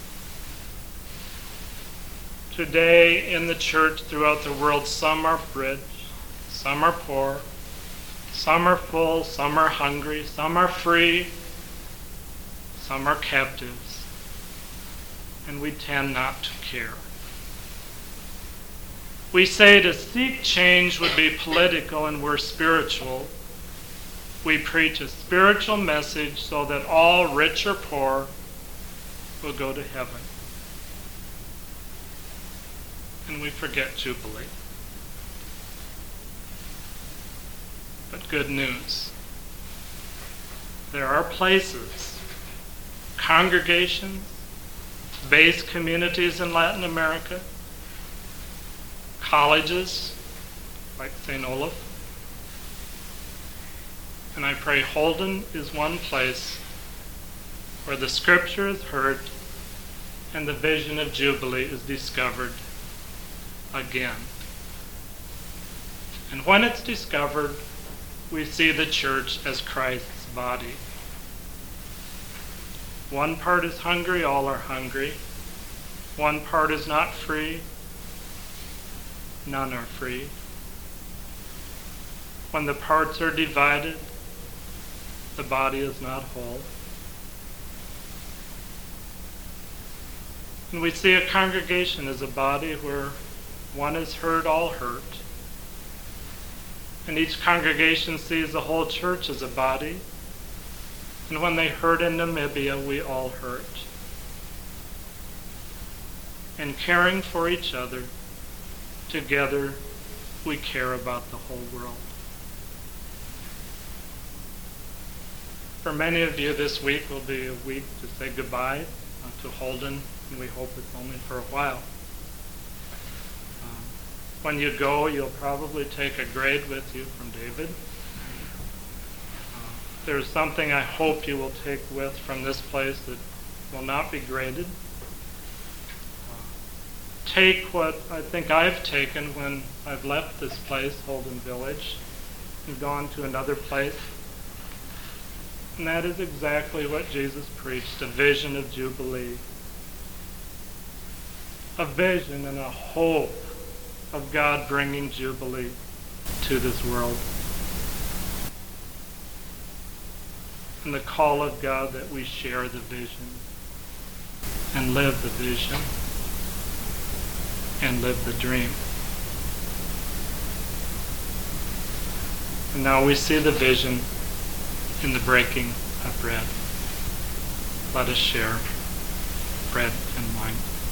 Today, in the church throughout the world, some are rich, some are poor, some are full, some are hungry, some are free, some are captives, and we tend not to care. We say to seek change would be political and we're spiritual. We preach a spiritual message so that all, rich or poor, will go to heaven. And we forget Jubilee. But good news. There are places, congregations, base communities in Latin America, colleges like St. Olaf. And I pray Holden is one place where the scripture is heard and the vision of Jubilee is discovered again. And when it's discovered, we see the church as Christ's body. One part is hungry, all are hungry. One part is not free, none are free. When the parts are divided, the body is not whole. And we see a congregation as a body where one is hurt, all hurt. And each congregation sees the whole church as a body. And when they hurt in Namibia, we all hurt. And caring for each other, together we care about the whole world. For many of you, this week will be a week to say goodbye to Holden, and we hope it's only for a while. When you go, you'll probably take a grade with you from David. There's something I hope you will take with from this place that will not be graded. Take what I think I've taken when I've left this place, Holden Village, and gone to another place. And that is exactly what Jesus preached, a vision of Jubilee. A vision and a hope of God bringing Jubilee to this world. And the call of God that we share the vision and live the vision and live the dream. And now we see the vision in the breaking of bread. Let us share bread and wine.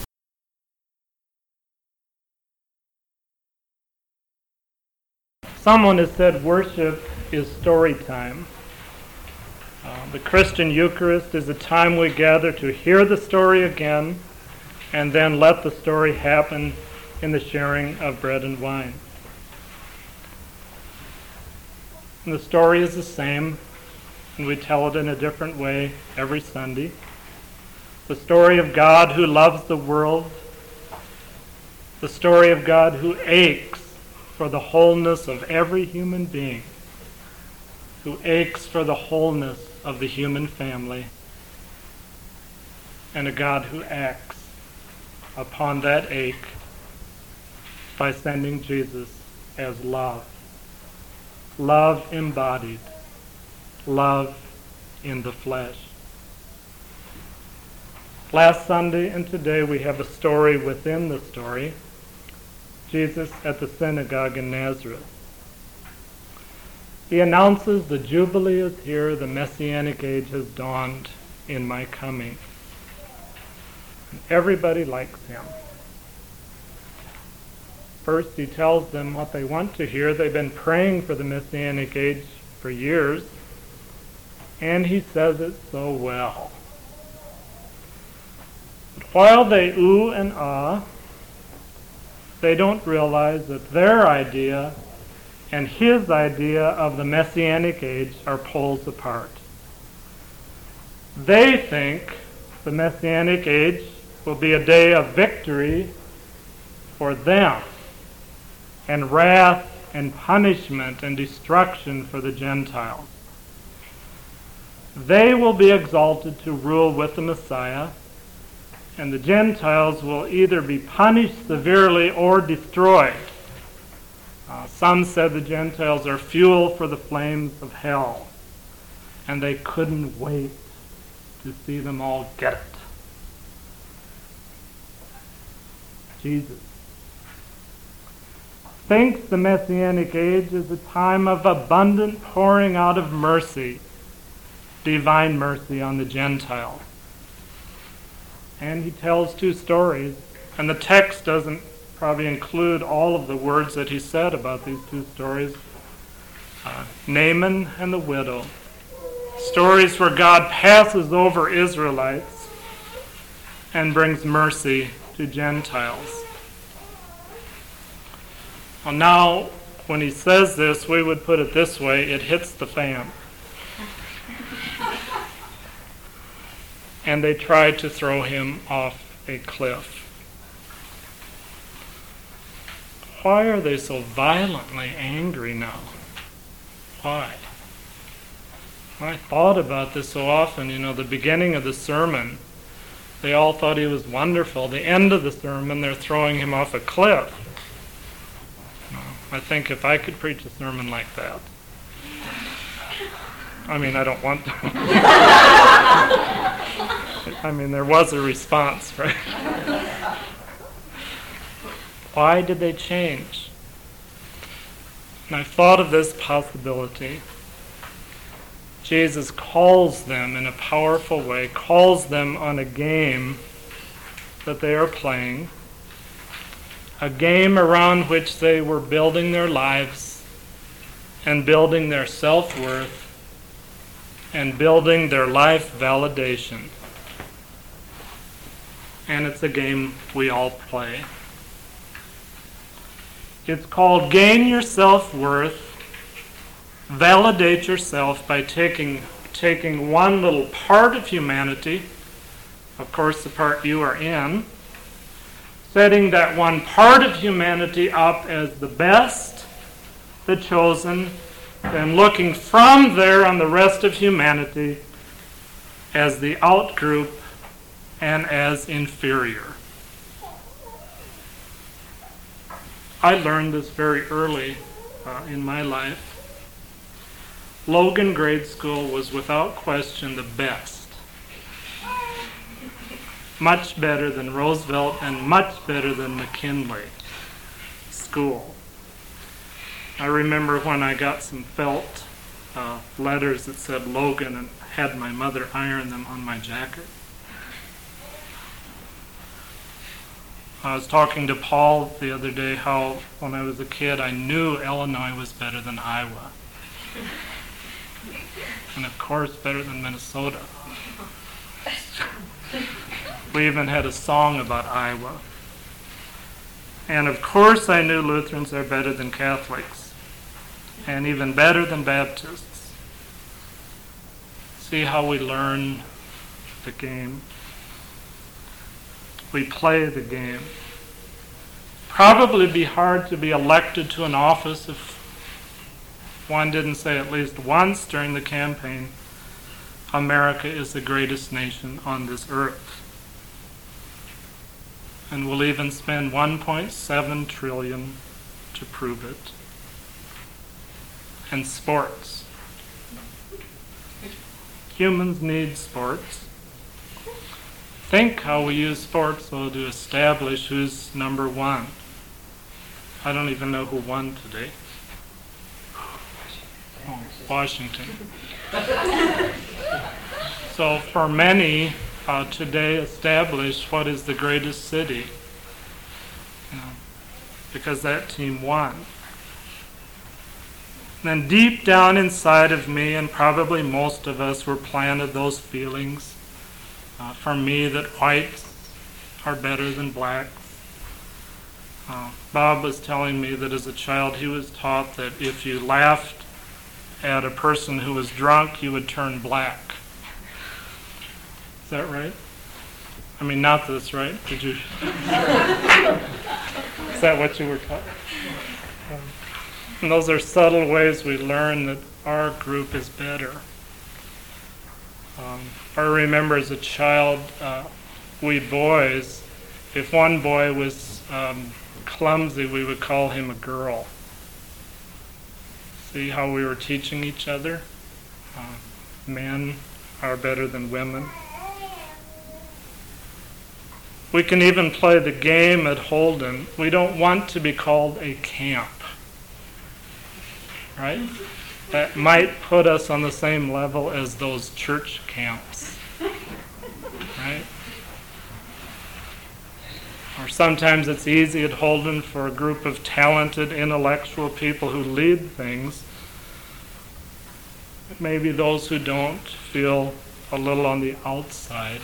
Someone has said worship is story time. The Christian Eucharist is a time we gather to hear the story again and then let the story happen in the sharing of bread and wine. And the story is the same. and we tell it in a different way every Sunday. The story of God who loves the world, the story of God who aches for the wholeness of every human being, who aches for the wholeness of the human family, and a God who acts upon that ache by sending Jesus as love. Love embodied. Love in the flesh. Last Sunday and today we have a story within the story. Jesus at the synagogue in Nazareth. He announces the Jubilee is here, the Messianic age has dawned in my coming. And everybody likes him. First, he tells them what they want to hear. They've been praying for the Messianic age for years, and he says it so well. But while they ooh and ah, they don't realize that their idea and his idea of the Messianic age are poles apart. They think the Messianic age will be a day of victory for them, and wrath and punishment and destruction for the Gentiles. They will be exalted to rule with the Messiah, and the Gentiles will either be punished severely or destroyed. Some said the Gentiles are fuel for the flames of hell, and they couldn't wait to see them all get it. Jesus thinks the Messianic age is a time of abundant pouring out of mercy, divine mercy on the Gentiles. And he tells two stories, and the text doesn't probably include all of the words that he said about these two stories. Naaman and the widow. Stories where God passes over Israelites and brings mercy to Gentiles. Well, now, when he says this, we would put it this way: it hits the fan. And they try to throw him off a cliff. Why are they so violently angry now? Why? I thought about this so often. The beginning of the sermon, they all thought he was wonderful. The end of the sermon, they're throwing him off a cliff. I think if I could preach a sermon like that, I don't want to. There was a response, right? Why did they change? And I thought of this possibility. Jesus calls them in a powerful way, calls them on a game that they are playing, a game around which they were building their lives and building their self-worth and building their life validation. And it's a game we all play. It's called Gain Your Self-Worth. Validate yourself by taking one little part of humanity, of course the part you are in, setting that one part of humanity up as the best, the chosen, and looking from there on the rest of humanity as the outgroup and as inferior. I learned this very early in my life. Logan Grade School was without question the best. Much better than Roosevelt and much better than McKinley School. I remember when I got some felt letters that said Logan and had my mother iron them on my jacket. I was talking to Paul the other day how when I was a kid I knew Illinois was better than Iowa. And of course better than Minnesota. We even had a song about Iowa. And of course I knew Lutherans are better than Catholics. And even better than Baptists. See how we learn the game. We play the game. Probably be hard to be elected to an office if one didn't say at least once during the campaign, America is the greatest nation on this earth. And we'll even spend $1.7 trillion to prove it. And sports. Humans need sports. Think how we use sports, though, to establish who's number one. I don't even know who won today. Oh, Washington. So for many, today establish what is the greatest city. Because that team won. Then deep down inside of me, and probably most of us, were planted those feelings. For me, that whites are better than blacks. Bob was telling me that as a child he was taught that if you laughed at a person who was drunk, you would turn black. Is that right? I mean, not this, right? Did you? Is that what you were taught? And those are subtle ways we learn that our group is better. I remember as a child, we boys, if one boy was clumsy, we would call him a girl. See how we were teaching each other? Men are better than women. We can even play the game at Holden. We don't want to be called a camp. Right? That might put us on the same level as those church camps. Right? Or sometimes it's easy at Holden for a group of talented, intellectual people who lead things. Maybe those who don't feel a little on the outside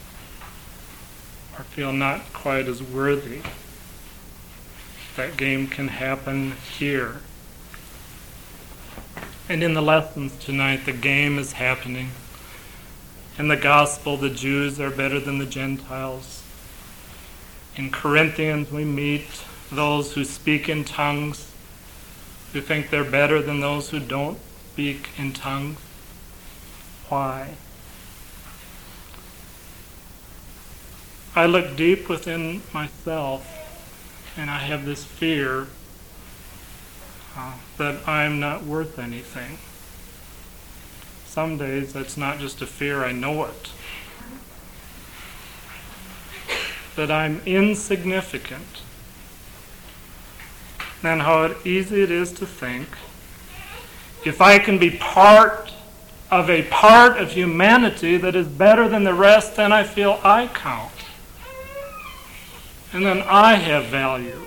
or feel not quite as worthy. That game can happen here. And in the lessons tonight, the game is happening. In the gospel, the Jews are better than the Gentiles. In Corinthians, we meet those who speak in tongues, who think they're better than those who don't speak in tongues. Why? I look deep within myself, and I have this fear that I'm not worth anything. Some days that's not just a fear, I know it. That I'm insignificant. And how easy it is to think, if I can be part of humanity that is better than the rest, then I feel I count. And then I have value.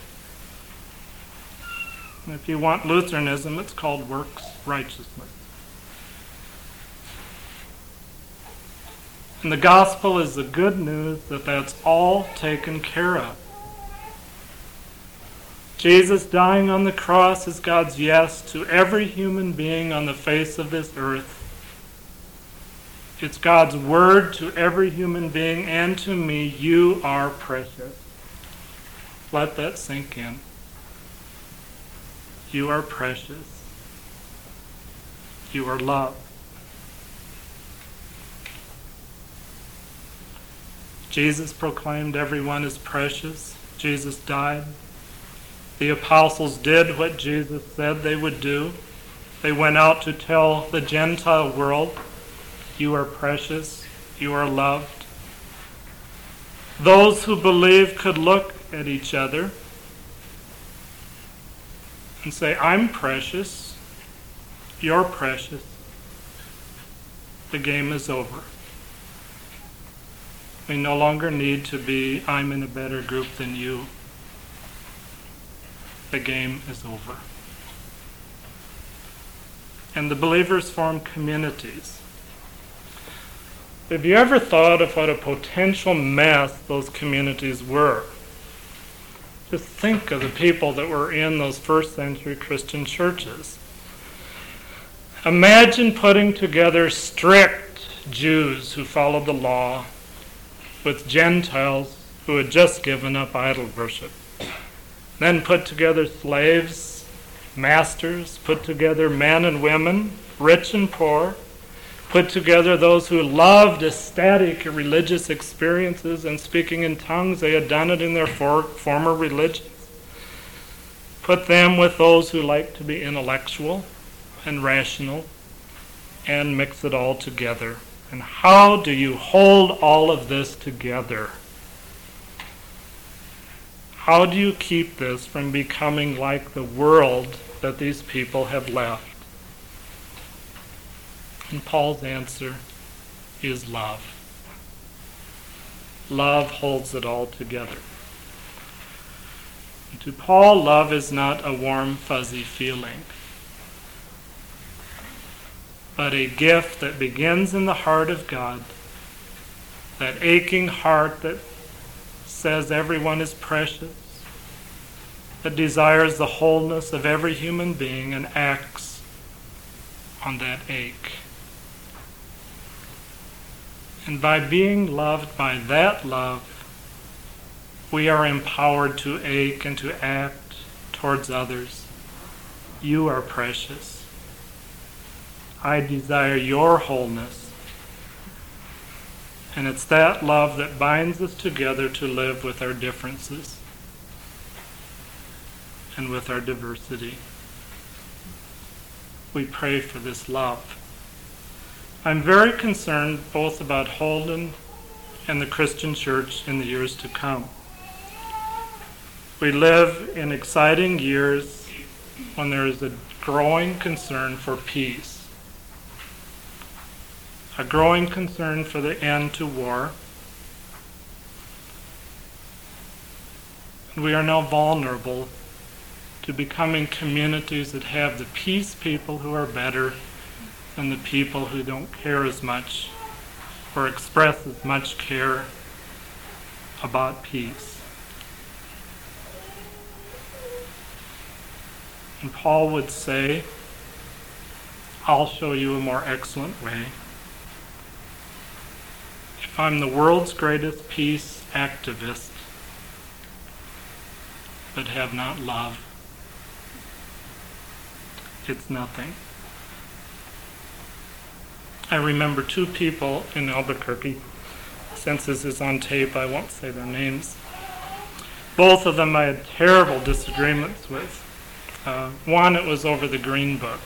And if you want Lutheranism, it's called works righteousness. And the gospel is the good news that that's all taken care of. Jesus dying on the cross is God's yes to every human being on the face of this earth. It's God's word to every human being and to me, you are precious. Let that sink in. You are precious. You are loved. Jesus proclaimed everyone is precious. Jesus died. The apostles did what Jesus said they would do. They went out to tell the Gentile world, you are precious, you are loved. Those who believe could look at each other and say, I'm precious, you're precious. The game is over. We no longer need to be, I'm in a better group than you. The game is over. And the believers form communities. Have you ever thought of what a potential mess those communities were? Just think of the people that were in those first century Christian churches. Imagine putting together strict Jews who followed the law with Gentiles who had just given up idol worship. Then put together slaves, masters, put together men and women, rich and poor, put together those who loved ecstatic religious experiences and speaking in tongues. They had done it in their former religions. Put them with those who like to be intellectual and rational and mix it all together. And how do you hold all of this together? How do you keep this from becoming like the world that these people have left? And Paul's answer is love. Love holds it all together. And to Paul, love is not a warm, fuzzy feeling, but a gift that begins in the heart of God, that aching heart that says everyone is precious, that desires the wholeness of every human being and acts on that ache. And by being loved by that love, we are empowered to ache and to act towards others. You are precious. I desire your wholeness. And it's that love that binds us together to live with our differences and with our diversity. We pray for this love. I'm very concerned both about Holden and the Christian church in the years to come. We live in exciting years when there is a growing concern for peace, a growing concern for the end to war. And we are now vulnerable to becoming communities that have the peace people who are better than the people who don't care as much or express as much care about peace. And Paul would say, I'll show you a more excellent way. If I'm the world's greatest peace activist, but have not love, it's nothing. I remember two people in Albuquerque. Since this is on tape, I won't say their names. Both of them I had terrible disagreements with. One, it was over the Green Book.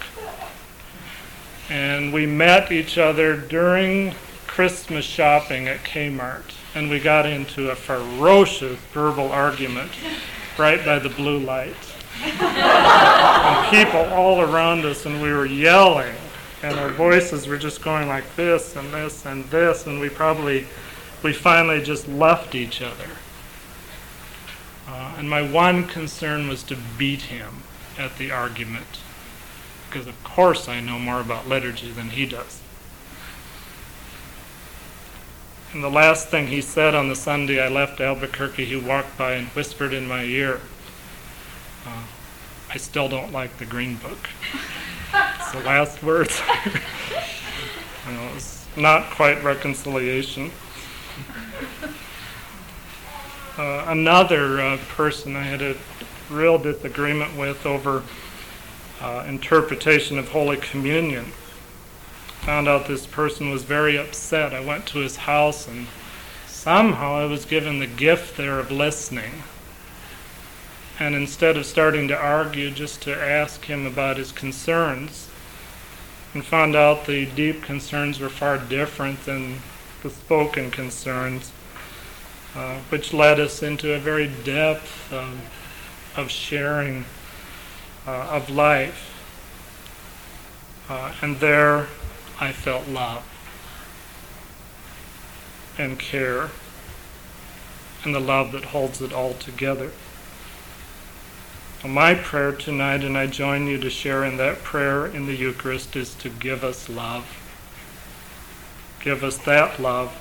And we met each other during Christmas shopping at Kmart, and we got into a ferocious verbal argument right by the blue light. And people all around us, and we were yelling, and our voices were just going like this and this and this, and we finally just left each other. And my one concern was to beat him at the argument, because of course I know more about liturgy than he does. And the last thing he said on the Sunday I left Albuquerque, he walked by and whispered in my ear, I still don't like the Green Book. It's the last words. It was not quite reconciliation. Another person I had a real disagreement with over interpretation of Holy Communion. Found out this person was very upset. I went to his house and somehow I was given the gift there of listening. And instead of starting to argue, just to ask him about his concerns, and found out the deep concerns were far different than the spoken concerns, which led us into a very depth of sharing of life. And there I felt love and care and the love that holds it all together. My prayer tonight, and I join you to share in that prayer in the Eucharist, is to give us love. Give us that love.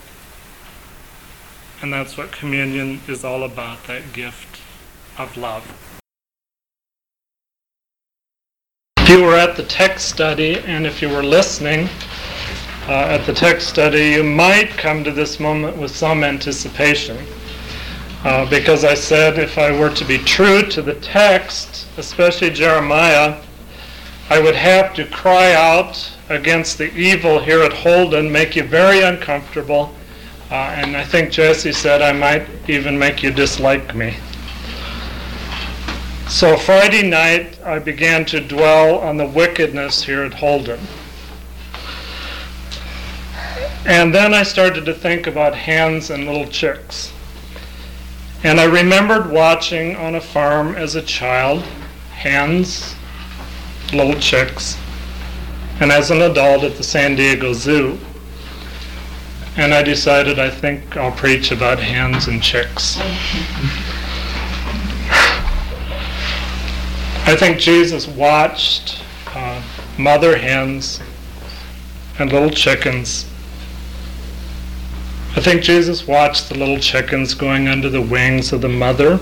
And that's what communion is all about, that gift of love. If you were at the text study, and if you were listening at the text study, you might come to this moment with some anticipation. Because I said if I were to be true to the text, especially Jeremiah, I would have to cry out against the evil here at Holden, make you very uncomfortable, and I think Jesse said I might even make you dislike me. So Friday night, I began to dwell on the wickedness here at Holden. And then I started to think about hens and little chicks. And I remembered watching on a farm as a child, hens, little chicks, and as an adult at the San Diego Zoo. And I decided I think I'll preach about hens and chicks. I think Jesus watched mother hens and little chickens. I think Jesus watched the little chickens going under the wings of the mother.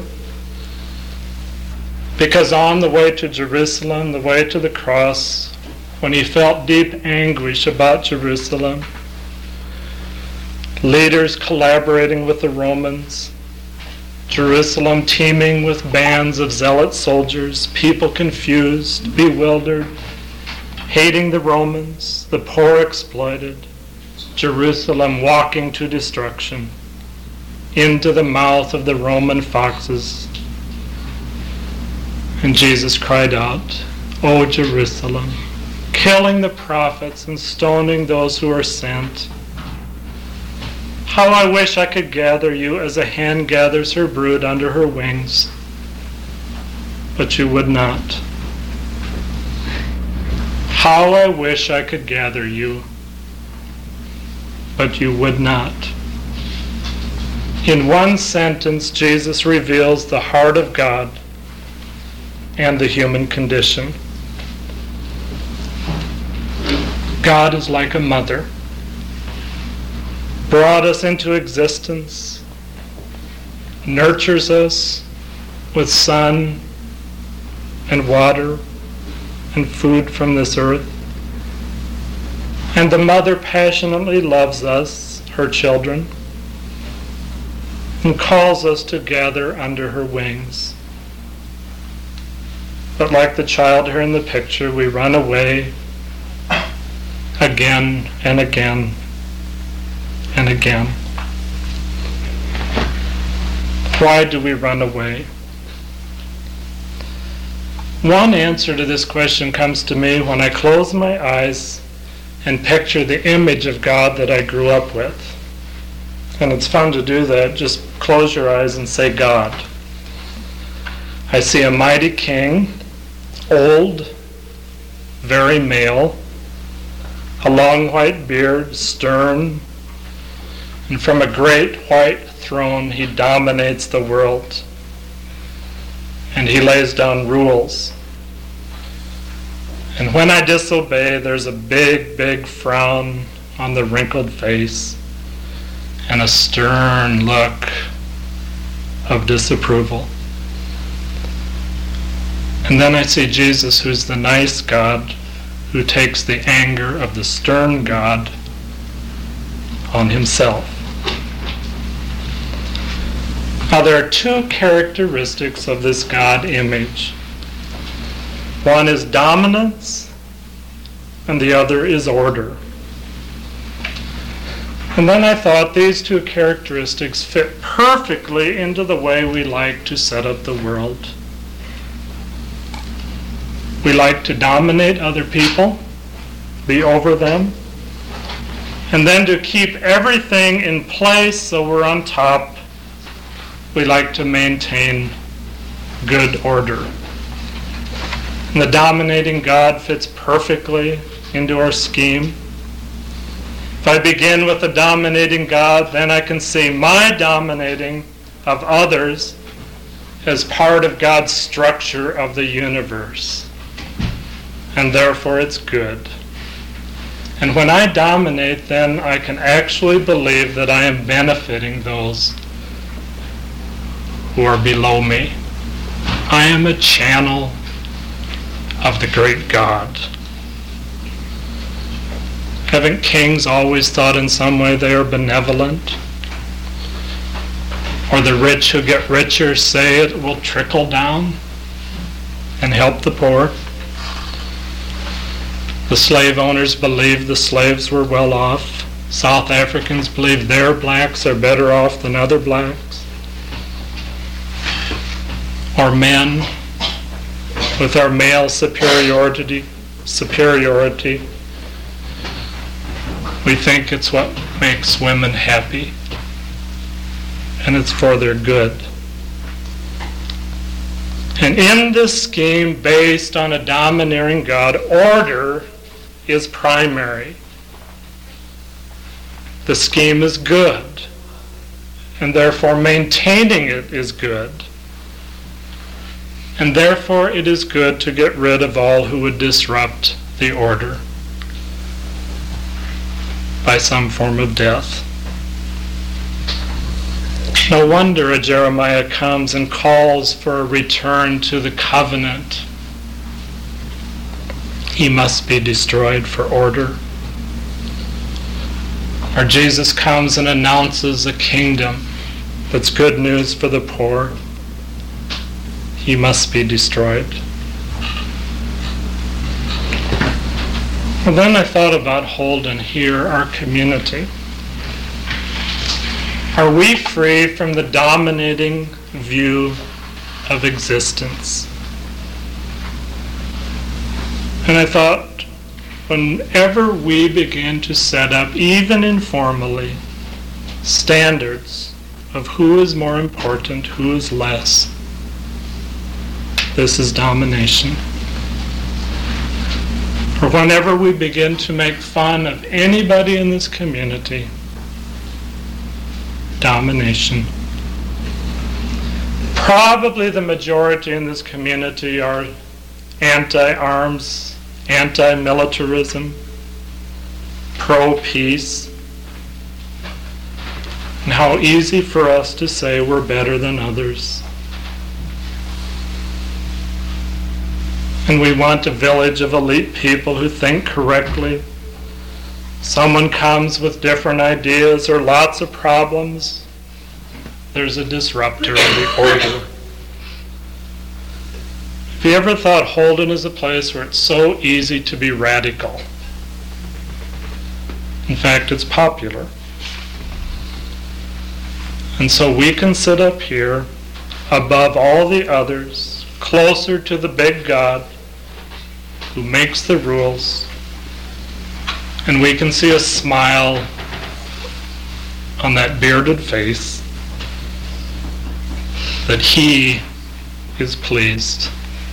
Because on the way to Jerusalem, the way to the cross, when he felt deep anguish about Jerusalem, leaders collaborating with the Romans, Jerusalem teeming with bands of zealot soldiers, people confused, bewildered, hating the Romans, the poor exploited, Jerusalem walking to destruction, into the mouth of the Roman foxes. And Jesus cried out, "O Jerusalem, killing the prophets and stoning those who are sent. How I wish I could gather you as a hen gathers her brood under her wings, but you would not. How I wish I could gather you, but you would not." In one sentence, Jesus reveals the heart of God and the human condition. God is like a mother, brought us into existence, nurtures us with sun and water and food from this earth. And the mother passionately loves us, her children, and calls us to gather under her wings. But like the child here in the picture, we run away again and again and again. Why do we run away? One answer to this question comes to me when I close my eyes and picture the image of God that I grew up with. And it's fun to do that. Just close your eyes and say God. I see a mighty king, old, very male, a long white beard, stern, and from a great white throne he dominates the world. And he lays down rules. And when I disobey, there's a big, big frown on the wrinkled face and a stern look of disapproval. And then I see Jesus, who's the nice God, who takes the anger of the stern God on himself. Now there are two characteristics of this God image. One is dominance, and the other is order. And then I thought these two characteristics fit perfectly into the way we like to set up the world. We like to dominate other people, be over them, and then to keep everything in place so we're on top, we like to maintain good order. And the dominating God fits perfectly into our scheme. If I begin with the dominating God, then I can see my dominating of others as part of God's structure of the universe. And therefore it's good. And when I dominate, then I can actually believe that I am benefiting those who are below me. I am a channel of the great God. Haven't kings always thought in some way they are benevolent? Or the rich who get richer say it will trickle down and help the poor? The slave owners believed the slaves were well off. South Africans believe their blacks are better off than other blacks. Or men, with our male superiority, we think it's what makes women happy, and it's for their good. And in this scheme based on a domineering God, order is primary. The scheme is good, and therefore maintaining it is good. And therefore it is good to get rid of all who would disrupt the order by some form of death. No wonder a Jeremiah comes and calls for a return to the covenant. He must be destroyed for order. Or Jesus comes and announces a kingdom that's good news for the poor. He must be destroyed. Well, then I thought about Holden here, our community. Are we free from the dominating view of existence? And I thought, whenever we begin to set up, even informally, standards of who is more important, who is less, this is domination. Or whenever we begin to make fun of anybody in this community, domination. Probably the majority in this community are anti-arms, anti-militarism, pro-peace. And how easy for us to say we're better than others. And we want a village of elite people who think correctly. Someone comes with different ideas or lots of problems. There's a disruptor of the order. Have you ever thought Holden is a place where it's so easy to be radical? In fact, it's popular. And so we can sit up here above all the others, closer to the big God who makes the rules, and we can see a smile on that bearded face that he is pleased.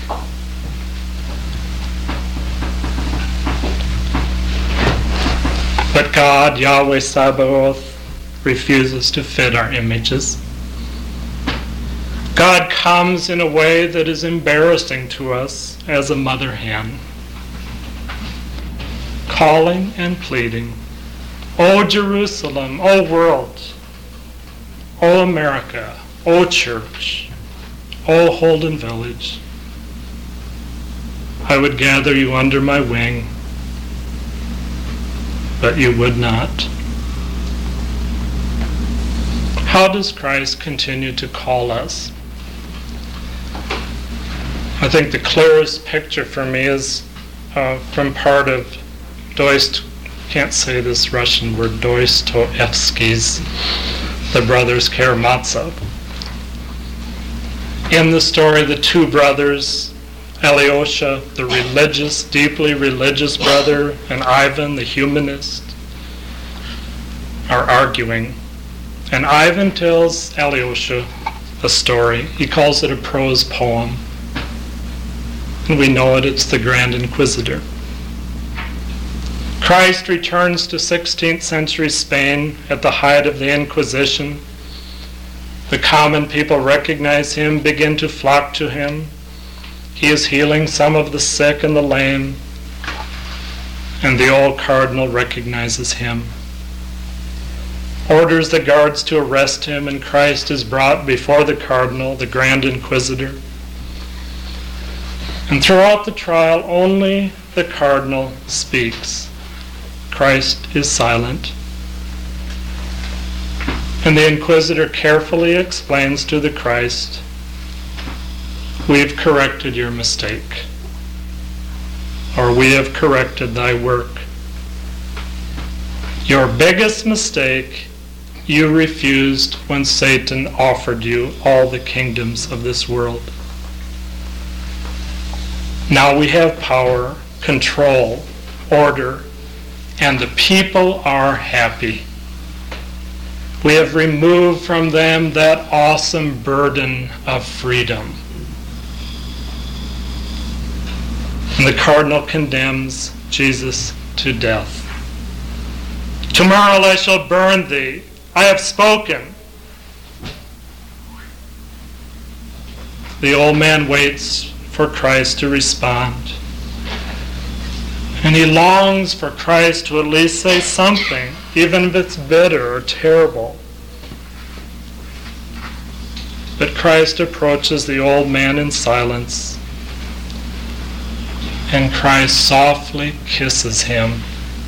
But God, Yahweh Sabaoth, refuses to fit our images. God comes in a way that is embarrassing to us as a mother hen, calling and pleading, O Jerusalem, O world, O America, O church, O Holden Village, I would gather you under my wing, but you would not. How does Christ continue to call us? I think the clearest picture for me is from part of can't say this Russian word, Dostoevsky's The Brothers Karamazov. In the story, the two brothers, Alyosha, the religious, deeply religious brother, and Ivan, the humanist, are arguing. And Ivan tells Alyosha a story. He calls it a prose poem. And we know it's the Grand Inquisitor. Christ returns to 16th century Spain at the height of the Inquisition. The common people recognize him, begin to flock to him. He is healing some of the sick and the lame, and the old cardinal recognizes him, orders the guards to arrest him, and Christ is brought before the cardinal, the Grand Inquisitor. And throughout the trial, only the cardinal speaks. Christ is silent. And the inquisitor carefully explains to the Christ, "We've corrected your mistake," or "We have corrected thy work. Your biggest mistake you refused when Satan offered you all the kingdoms of this world. Now we have power, control, order, and the people are happy. We have removed from them that awesome burden of freedom." And the cardinal condemns Jesus to death. "Tomorrow I shall burn thee. I have spoken." The old man waits for Christ to respond. And he longs for Christ to at least say something, even if it's bitter or terrible. But Christ approaches the old man in silence, and Christ softly kisses him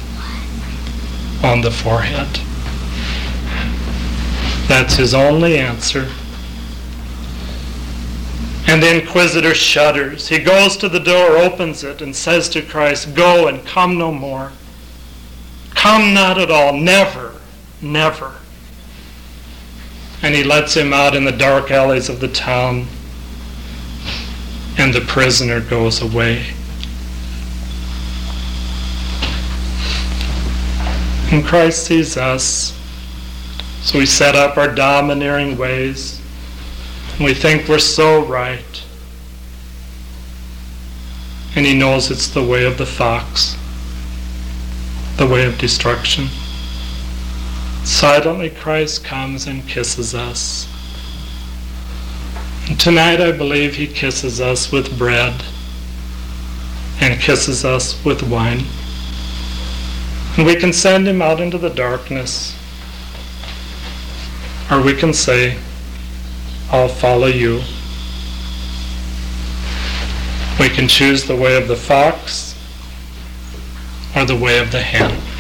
on the forehead. That's his only answer. And the inquisitor shudders. He goes to the door, opens it, and says to Christ, "Go and come no more. Come not at all, never, never." And he lets him out in the dark alleys of the town, and the prisoner goes away. And Christ sees us, so we set up our domineering ways, and we think we're so right. And he knows it's the way of the fox, the way of destruction. Silently Christ comes and kisses us. And tonight I believe he kisses us with bread and kisses us with wine. And we can send him out into the darkness, or we can say, "I'll follow you." We can choose the way of the fox or the way of the hen.